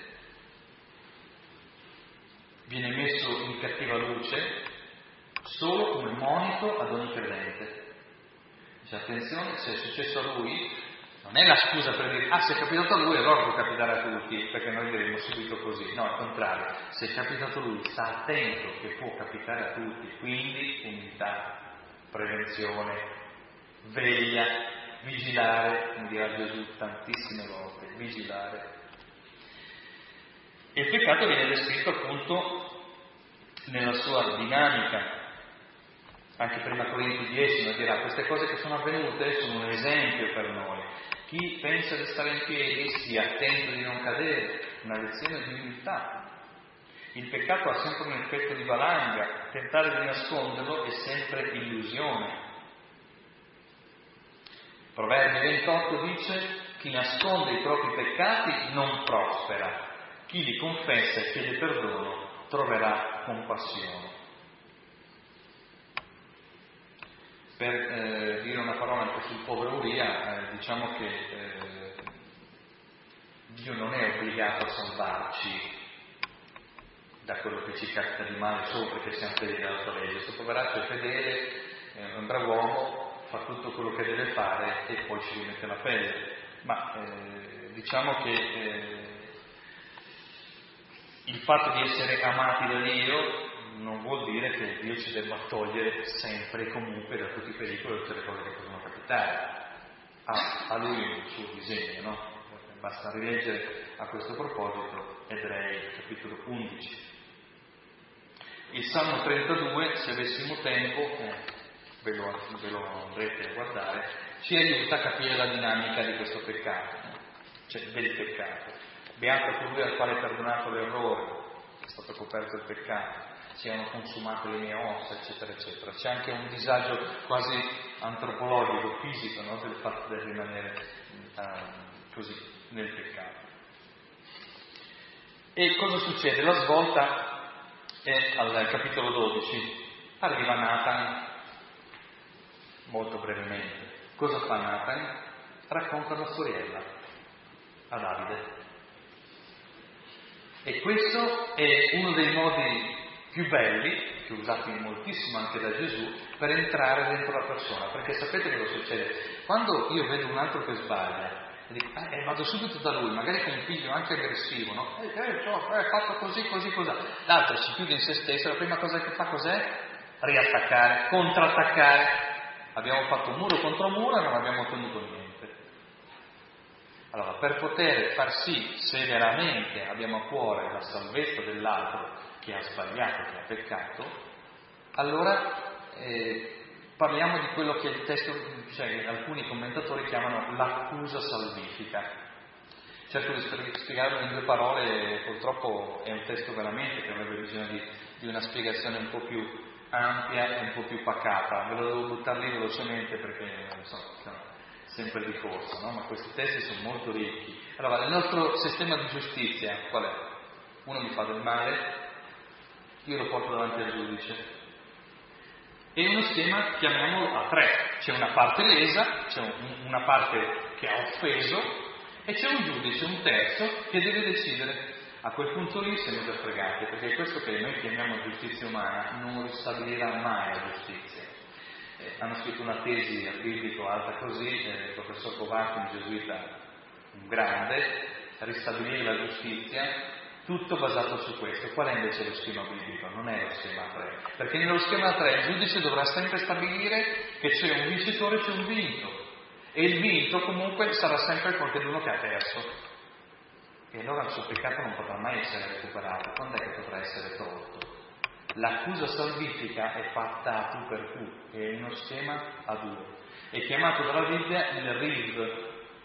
viene messo in cattiva luce solo come monito ad ogni credente. Dice: attenzione, se è successo a lui, non è la scusa per dire: ah, se è capitato a lui, allora può capitare a tutti, perché noi diremo subito così. No, al contrario, se è capitato a lui, sta attento che può capitare a tutti, quindi umiltà, prevenzione, veglia, vigilare, come dirà Gesù tantissime volte, vigilare. E il peccato viene descritto appunto nella sua dinamica. Anche prima Corinti dieci noi dirà: queste cose che sono avvenute sono un esempio per noi. Chi pensa di stare in piedi stia attento di non cadere, una lezione di umiltà. Il peccato ha sempre un effetto di valanga, tentare di nasconderlo è sempre illusione. Proverbi ventotto dice: chi nasconde i propri peccati non prospera, chi li confessa e chiede perdono troverà compassione. Per eh, dire una parola anche sul povero Uria, eh, diciamo che eh, Dio non è obbligato a salvarci da quello che ci capita di male solo perché siamo fedeli alla sua legge. Questo poveraccio è fedele, è un bravo uomo, fa tutto quello che deve fare e poi ci rimette la pelle. Ma eh, diciamo che eh, il fatto di essere amati da Dio non vuol dire che Dio ci debba togliere sempre e comunque da tutti i pericoli e tutte le cose che possono capitare. Ha a lui il suo disegno, no? Basta rileggere a questo proposito Ebrei, capitolo undici. Il Salmo trentadue, se avessimo tempo, eh, ve, lo, ve lo andrete a guardare, ci aiuta a capire la dinamica di questo peccato, no? Cioè del peccato. Beato colui al quale è perdonato l'errore, è stato coperto il peccato, siano consumate le mie ossa, eccetera, eccetera. C'è anche un disagio quasi antropologico, fisico, no? Del fatto di rimanere uh, così nel peccato. E cosa succede? La svolta è al capitolo dodici. Arriva Nathan, molto brevemente. Cosa fa Nathan? Racconta la storiella a Davide. E questo è uno dei modi più belli, che usati moltissimo anche da Gesù, per entrare dentro la persona. Perché sapete cosa succede? Quando io vedo un altro che sbaglia, e dico, eh, vado subito da lui, magari con un figlio anche aggressivo, no? Eh, eh, cioè, eh, fatto così, così, così. L'altro si chiude in se stesso, la prima cosa che fa cos'è? Riattaccare, contrattaccare. Abbiamo fatto muro contro muro e non abbiamo ottenuto niente. Allora, per poter far sì, se veramente abbiamo a cuore la salvezza dell'altro che ha sbagliato, che ha peccato, allora eh, parliamo di quello che il testo, cioè alcuni commentatori chiamano l'accusa salvifica. Cerco di spiegarlo in due parole, purtroppo è un testo veramente che avrebbe bisogno di, di una spiegazione un po' più ampia e un po' più pacata. Ve lo devo buttare lì velocemente perché non so, sono sempre di corsa, no? Ma questi testi sono molto ricchi. Allora, il nostro sistema di giustizia qual è? Uno mi fa del male, io lo porto davanti al giudice. È uno schema, chiamiamolo a tre. C'è una parte lesa, c'è un, una parte che ha offeso e c'è un giudice, un terzo, che deve decidere. A quel punto lì siamo già fregati, perché questo che noi chiamiamo giustizia umana non ristabilirà mai la giustizia. Eh, hanno scritto una tesi al biblico alta così, eh, il professor Covacchi, un gesuita, un grande, ristabilire la giustizia, tutto basato su questo. Qual è invece lo schema biblico? Non è lo schema tre, perché nello schema tre il giudice dovrà sempre stabilire che c'è un vincitore e c'è un vinto, e il vinto comunque sarà sempre qualcuno che ha perso, e allora il suo peccato non potrà mai essere recuperato. Quando è che potrà essere tolto? L'accusa salvifica è fatta a tu per tu, è uno schema a due. È chiamato dalla Bibbia il Riv.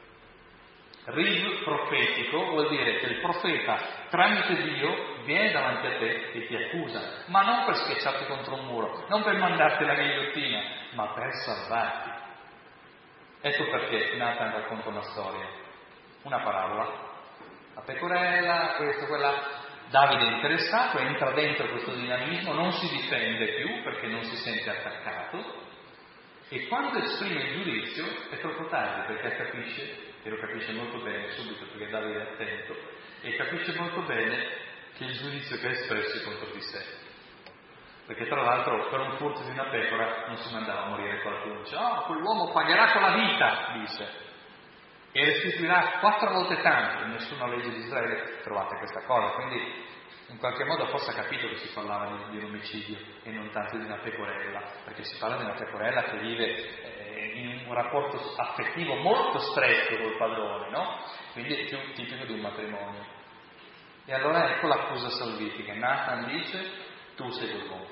Riv profetico vuol dire che il profeta tramite Dio viene davanti a te e ti accusa, ma non per schiacciarti contro un muro, non per mandarti la ghigliottina, ma per salvarti. Ecco perché Nathan racconta una storia, una parabola. La pecorella, questo, quella. Davide è interessato, entra dentro questo dinamismo, non si difende più perché non si sente attaccato, e quando esprime il giudizio è troppo tardi, perché capisce, e lo capisce molto bene subito perché Davide è attento, e capisce molto bene che il giudizio che ha espresso è contro di sé. Perché tra l'altro per un furto di una pecora non si mandava a morire qualcuno, dice, oh, quell'uomo pagherà con la vita, dice, e restituirà quattro volte tanto. In nessuna legge di Israele trovate questa cosa, quindi in qualche modo forse ha capito che si parlava di, di un omicidio e non tanto di una pecorella, perché si parla di una pecorella che vive eh, in un rapporto affettivo molto stretto col padrone, no? Quindi è più tipico di un matrimonio. E allora ecco l'accusa salvifica. Nathan dice, tu sei quell'uomo.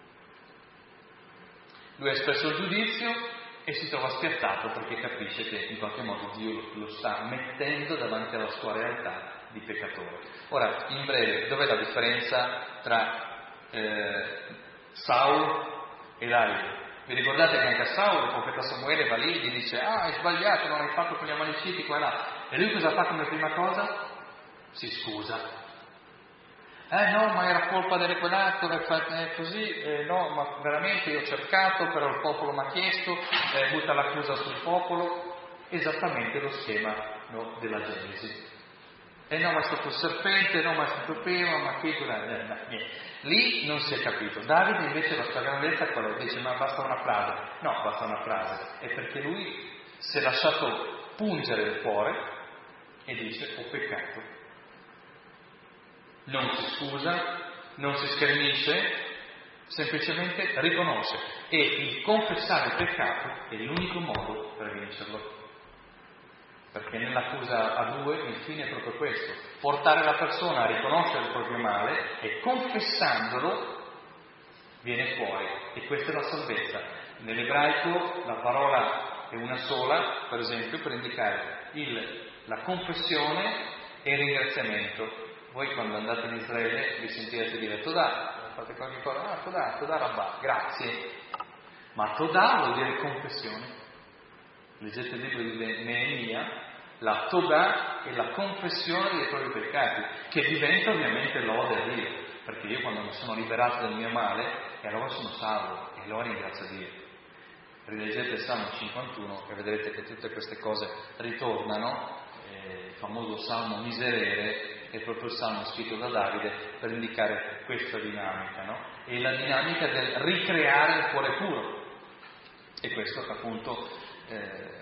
Lui ha espresso il giudizio e si trova spiazzato perché capisce che in qualche modo Dio lo sta mettendo davanti alla sua realtà di peccatore. Ora, in breve, dov'è la differenza tra eh, Saul e Davide? Vi ricordate che anche a Saul il profeta Samuele va lì e gli dice, ah, hai sbagliato, non hai fatto con gli Amaliciti, qua e là. E lui cosa fa come prima cosa? Si scusa. Eh no, ma era colpa delle quell'altro, è così, eh, no, ma veramente io ho cercato, però il popolo mi ha chiesto, eh, butta l'accusa sul popolo, esattamente lo schema, no, della Genesi. Eh no, ma è stato il serpente, no, ma è stato prima, ma che eh, niente. Lì non si è capito. Davide invece la sua grandezza è quella, dice, ma basta una frase. No, basta una frase, è perché lui si è lasciato pungere il cuore e dice, ho peccato. Non si scusa, non si schernisce, semplicemente riconosce, e il confessare il peccato è l'unico modo per vincerlo. Perché nell'accusa a due il fine è proprio questo, portare la persona a riconoscere il proprio male e confessandolo viene fuori, e questa è la salvezza. Nell'ebraico la parola è una sola, per esempio, per indicare il, la confessione e il ringraziamento. Voi quando andate in Israele vi sentirete dire Todà, fate qualche cosa, ah Todà, Todà Rabbà, grazie. Ma Todà vuol dire confessione. Leggete il libro di Neemia, la Todà è la confessione dei propri peccati, che diventa ovviamente lode a Dio, perché io quando mi sono liberato dal mio male, e allora sono salvo, e allora ringrazio Dio. Rileggete il Salmo cinquantuno e vedrete che tutte queste cose ritornano, eh, il famoso Salmo Miserere è proprio il Salmo scritto da Davide per indicare questa dinamica, no? E la dinamica del ricreare il cuore puro. E questo appunto eh,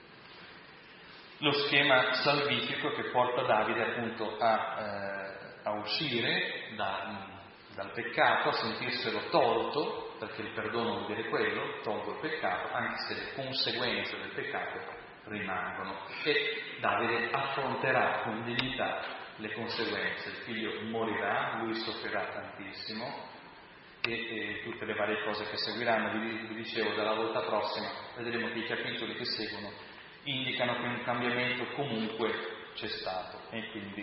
lo schema salvifico che porta Davide appunto a, eh, a uscire da, dal peccato, a sentirselo tolto, perché il perdono vuol dire quello, tolgo il peccato, anche se le conseguenze del peccato rimangono. E Davide affronterà con dignità le conseguenze. Il figlio morirà, lui soffrirà tantissimo, e, e tutte le varie cose che seguiranno. Vi, vi dicevo, dalla volta prossima vedremo che i capitoli che seguono indicano che un cambiamento comunque c'è stato, e quindi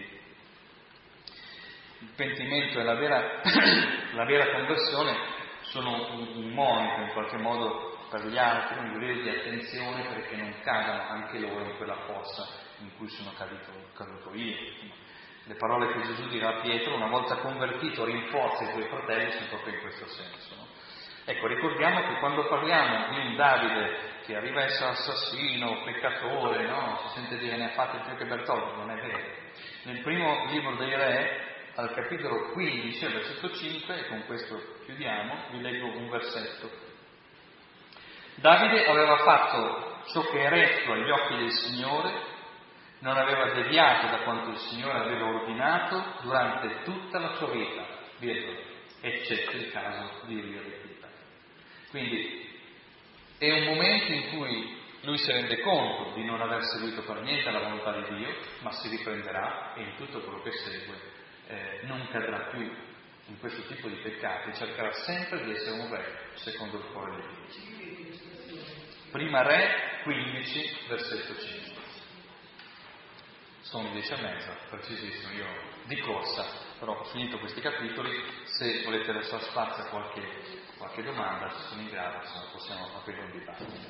il pentimento e la vera, la vera conversione sono un, un monito in qualche modo per gli altri, un livello di attenzione perché non cadano anche loro in quella fossa in cui sono caduto, caduto io. Le parole che Gesù dirà a Pietro, una volta convertito rinforza i tuoi fratelli, sono proprio in questo senso, no? Ecco, ricordiamo che quando parliamo di un Davide che arriva a essere assassino, peccatore, no? Si sente dire ne ha fatti più che Bertoldo, non è vero. Nel primo libro dei Re, al capitolo quindici, al versetto cinque, e con questo chiudiamo, vi leggo un versetto. Davide aveva fatto ciò che è retto agli occhi del Signore, non aveva deviato da quanto il Signore aveva ordinato durante tutta la sua vita, virgola, eccetto il caso di Uria di Chita. Quindi è un momento in cui lui si rende conto di non aver seguito per niente la volontà di Dio, ma si riprenderà e in tutto quello che segue eh, non cadrà più in questo tipo di peccati, cercherà sempre di essere un re secondo il cuore di Dio. Prima Re quindici, versetto cinque. Sono dieci e mezza, precisissimo, io di corsa, però ho finito questi capitoli. Se volete lasciare spazio a qualche, qualche domanda, se sono in grado, se no possiamo aprire un dibattito.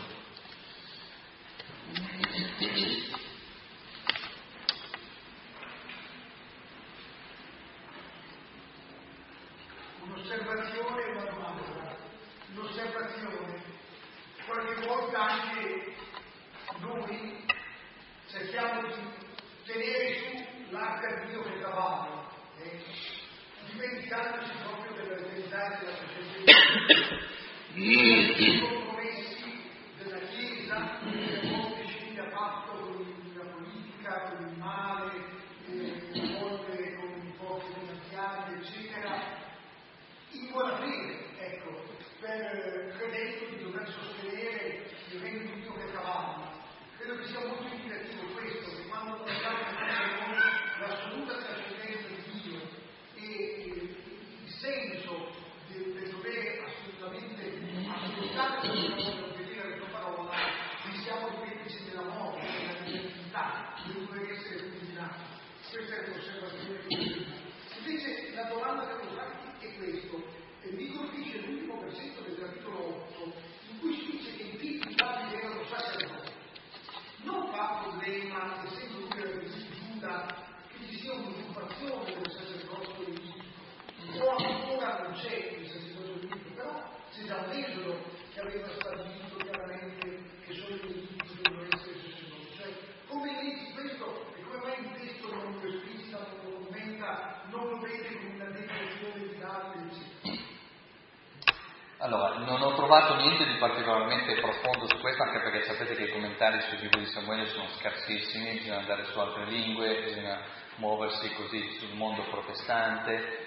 Un'osservazione e una domanda. L'osservazione, qualche volta anche noi cerchiamo di tenere su l'arca di Dio che cavallo, eh? dimenticandoci proprio della verità della presenza dei compromessi della Chiesa, che a volte scende a patto con la politica, con il male, eh, a volte con i pochi finanziari, eccetera, in buona fede, ecco, per credendo di dover sostenere il regno di Dio che cavallo. Credo che sia molto indicativo questo, che quando noi abbiamo noi l'assoluta trascendenza di Dio e il senso del, del dovere assolutamente ascoltare per obbedire alla tua parola, rischiamo di metterci nella morte, nella necessità di dover essere illuminati. Questa è l'osservazione che io. Invece la domanda che devo farti è questo, e mi colpisce l'ultimo versetto del capitolo otto, in cui si dice che i figli di Davide erano sacerdoti. Non fa problema, essendo lui era di Giuda, che ci sia un'usurpazione del sacerdozio levitico. O ancora non c'è il sacerdozio levitico, però c'è già un esodo che aveva stabilito chiaramente che solo i levitici devono essere sacerdoti. Cioè, come vedi questo, e come mai il testo non lo esplicita, non lo commenta, non lo vede come una definizione di Davide, eccetera. Allora, non ho trovato niente di particolarmente profondo su questo, anche perché sapete che i commentari sul libro di Samuele sono scarsissimi, bisogna andare su altre lingue, bisogna muoversi così sul mondo protestante,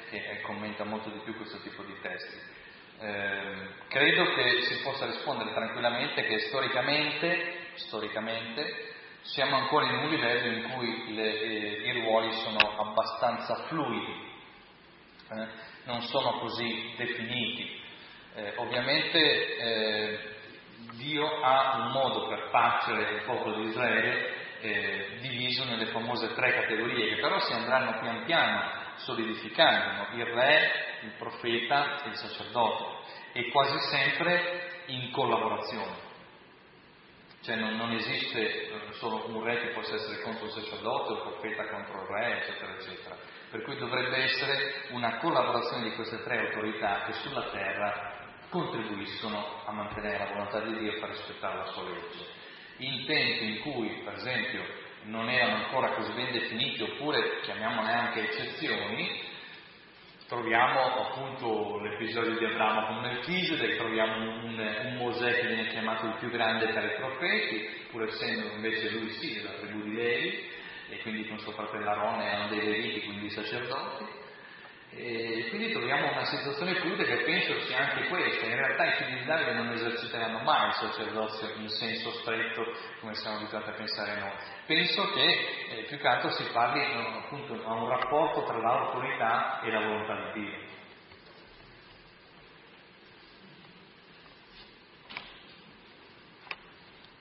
che commenta molto di più questo tipo di testi. Eh, credo che si possa rispondere tranquillamente che storicamente, storicamente siamo ancora in un livello in cui le, eh, i ruoli sono abbastanza fluidi, eh, non sono così definiti. Eh, ovviamente eh, Dio ha un modo per facere il popolo di Israele eh, diviso nelle famose tre categorie, che però si andranno pian piano solidificando: il re, il profeta e il sacerdote, e quasi sempre in collaborazione. Cioè non, non esiste solo un re che possa essere contro il sacerdote o il profeta contro il re, eccetera, eccetera. Per cui dovrebbe essere una collaborazione di queste tre autorità che sulla terra contribuiscono a mantenere la volontà di Dio e a far rispettare la sua legge. In tempi in cui, per esempio, non erano ancora così ben definiti, oppure chiamiamole anche eccezioni, troviamo appunto l'episodio di Abramo con Melchizedek, troviamo un, un Mosè che viene chiamato il più grande tra i profeti, pur essendo invece lui sì della tribù di Levi, e quindi con suo fratello Aarone erano dei Leviti, quindi sacerdoti. E quindi troviamo una situazione fluida che penso sia anche questa. In realtà i figli di Davide non eserciteranno mai il sacerdozio in senso stretto come siamo abituati a pensare noi. Penso che eh, più che altro si parli no, appunto a un rapporto tra l'autorità e la volontà di Dio.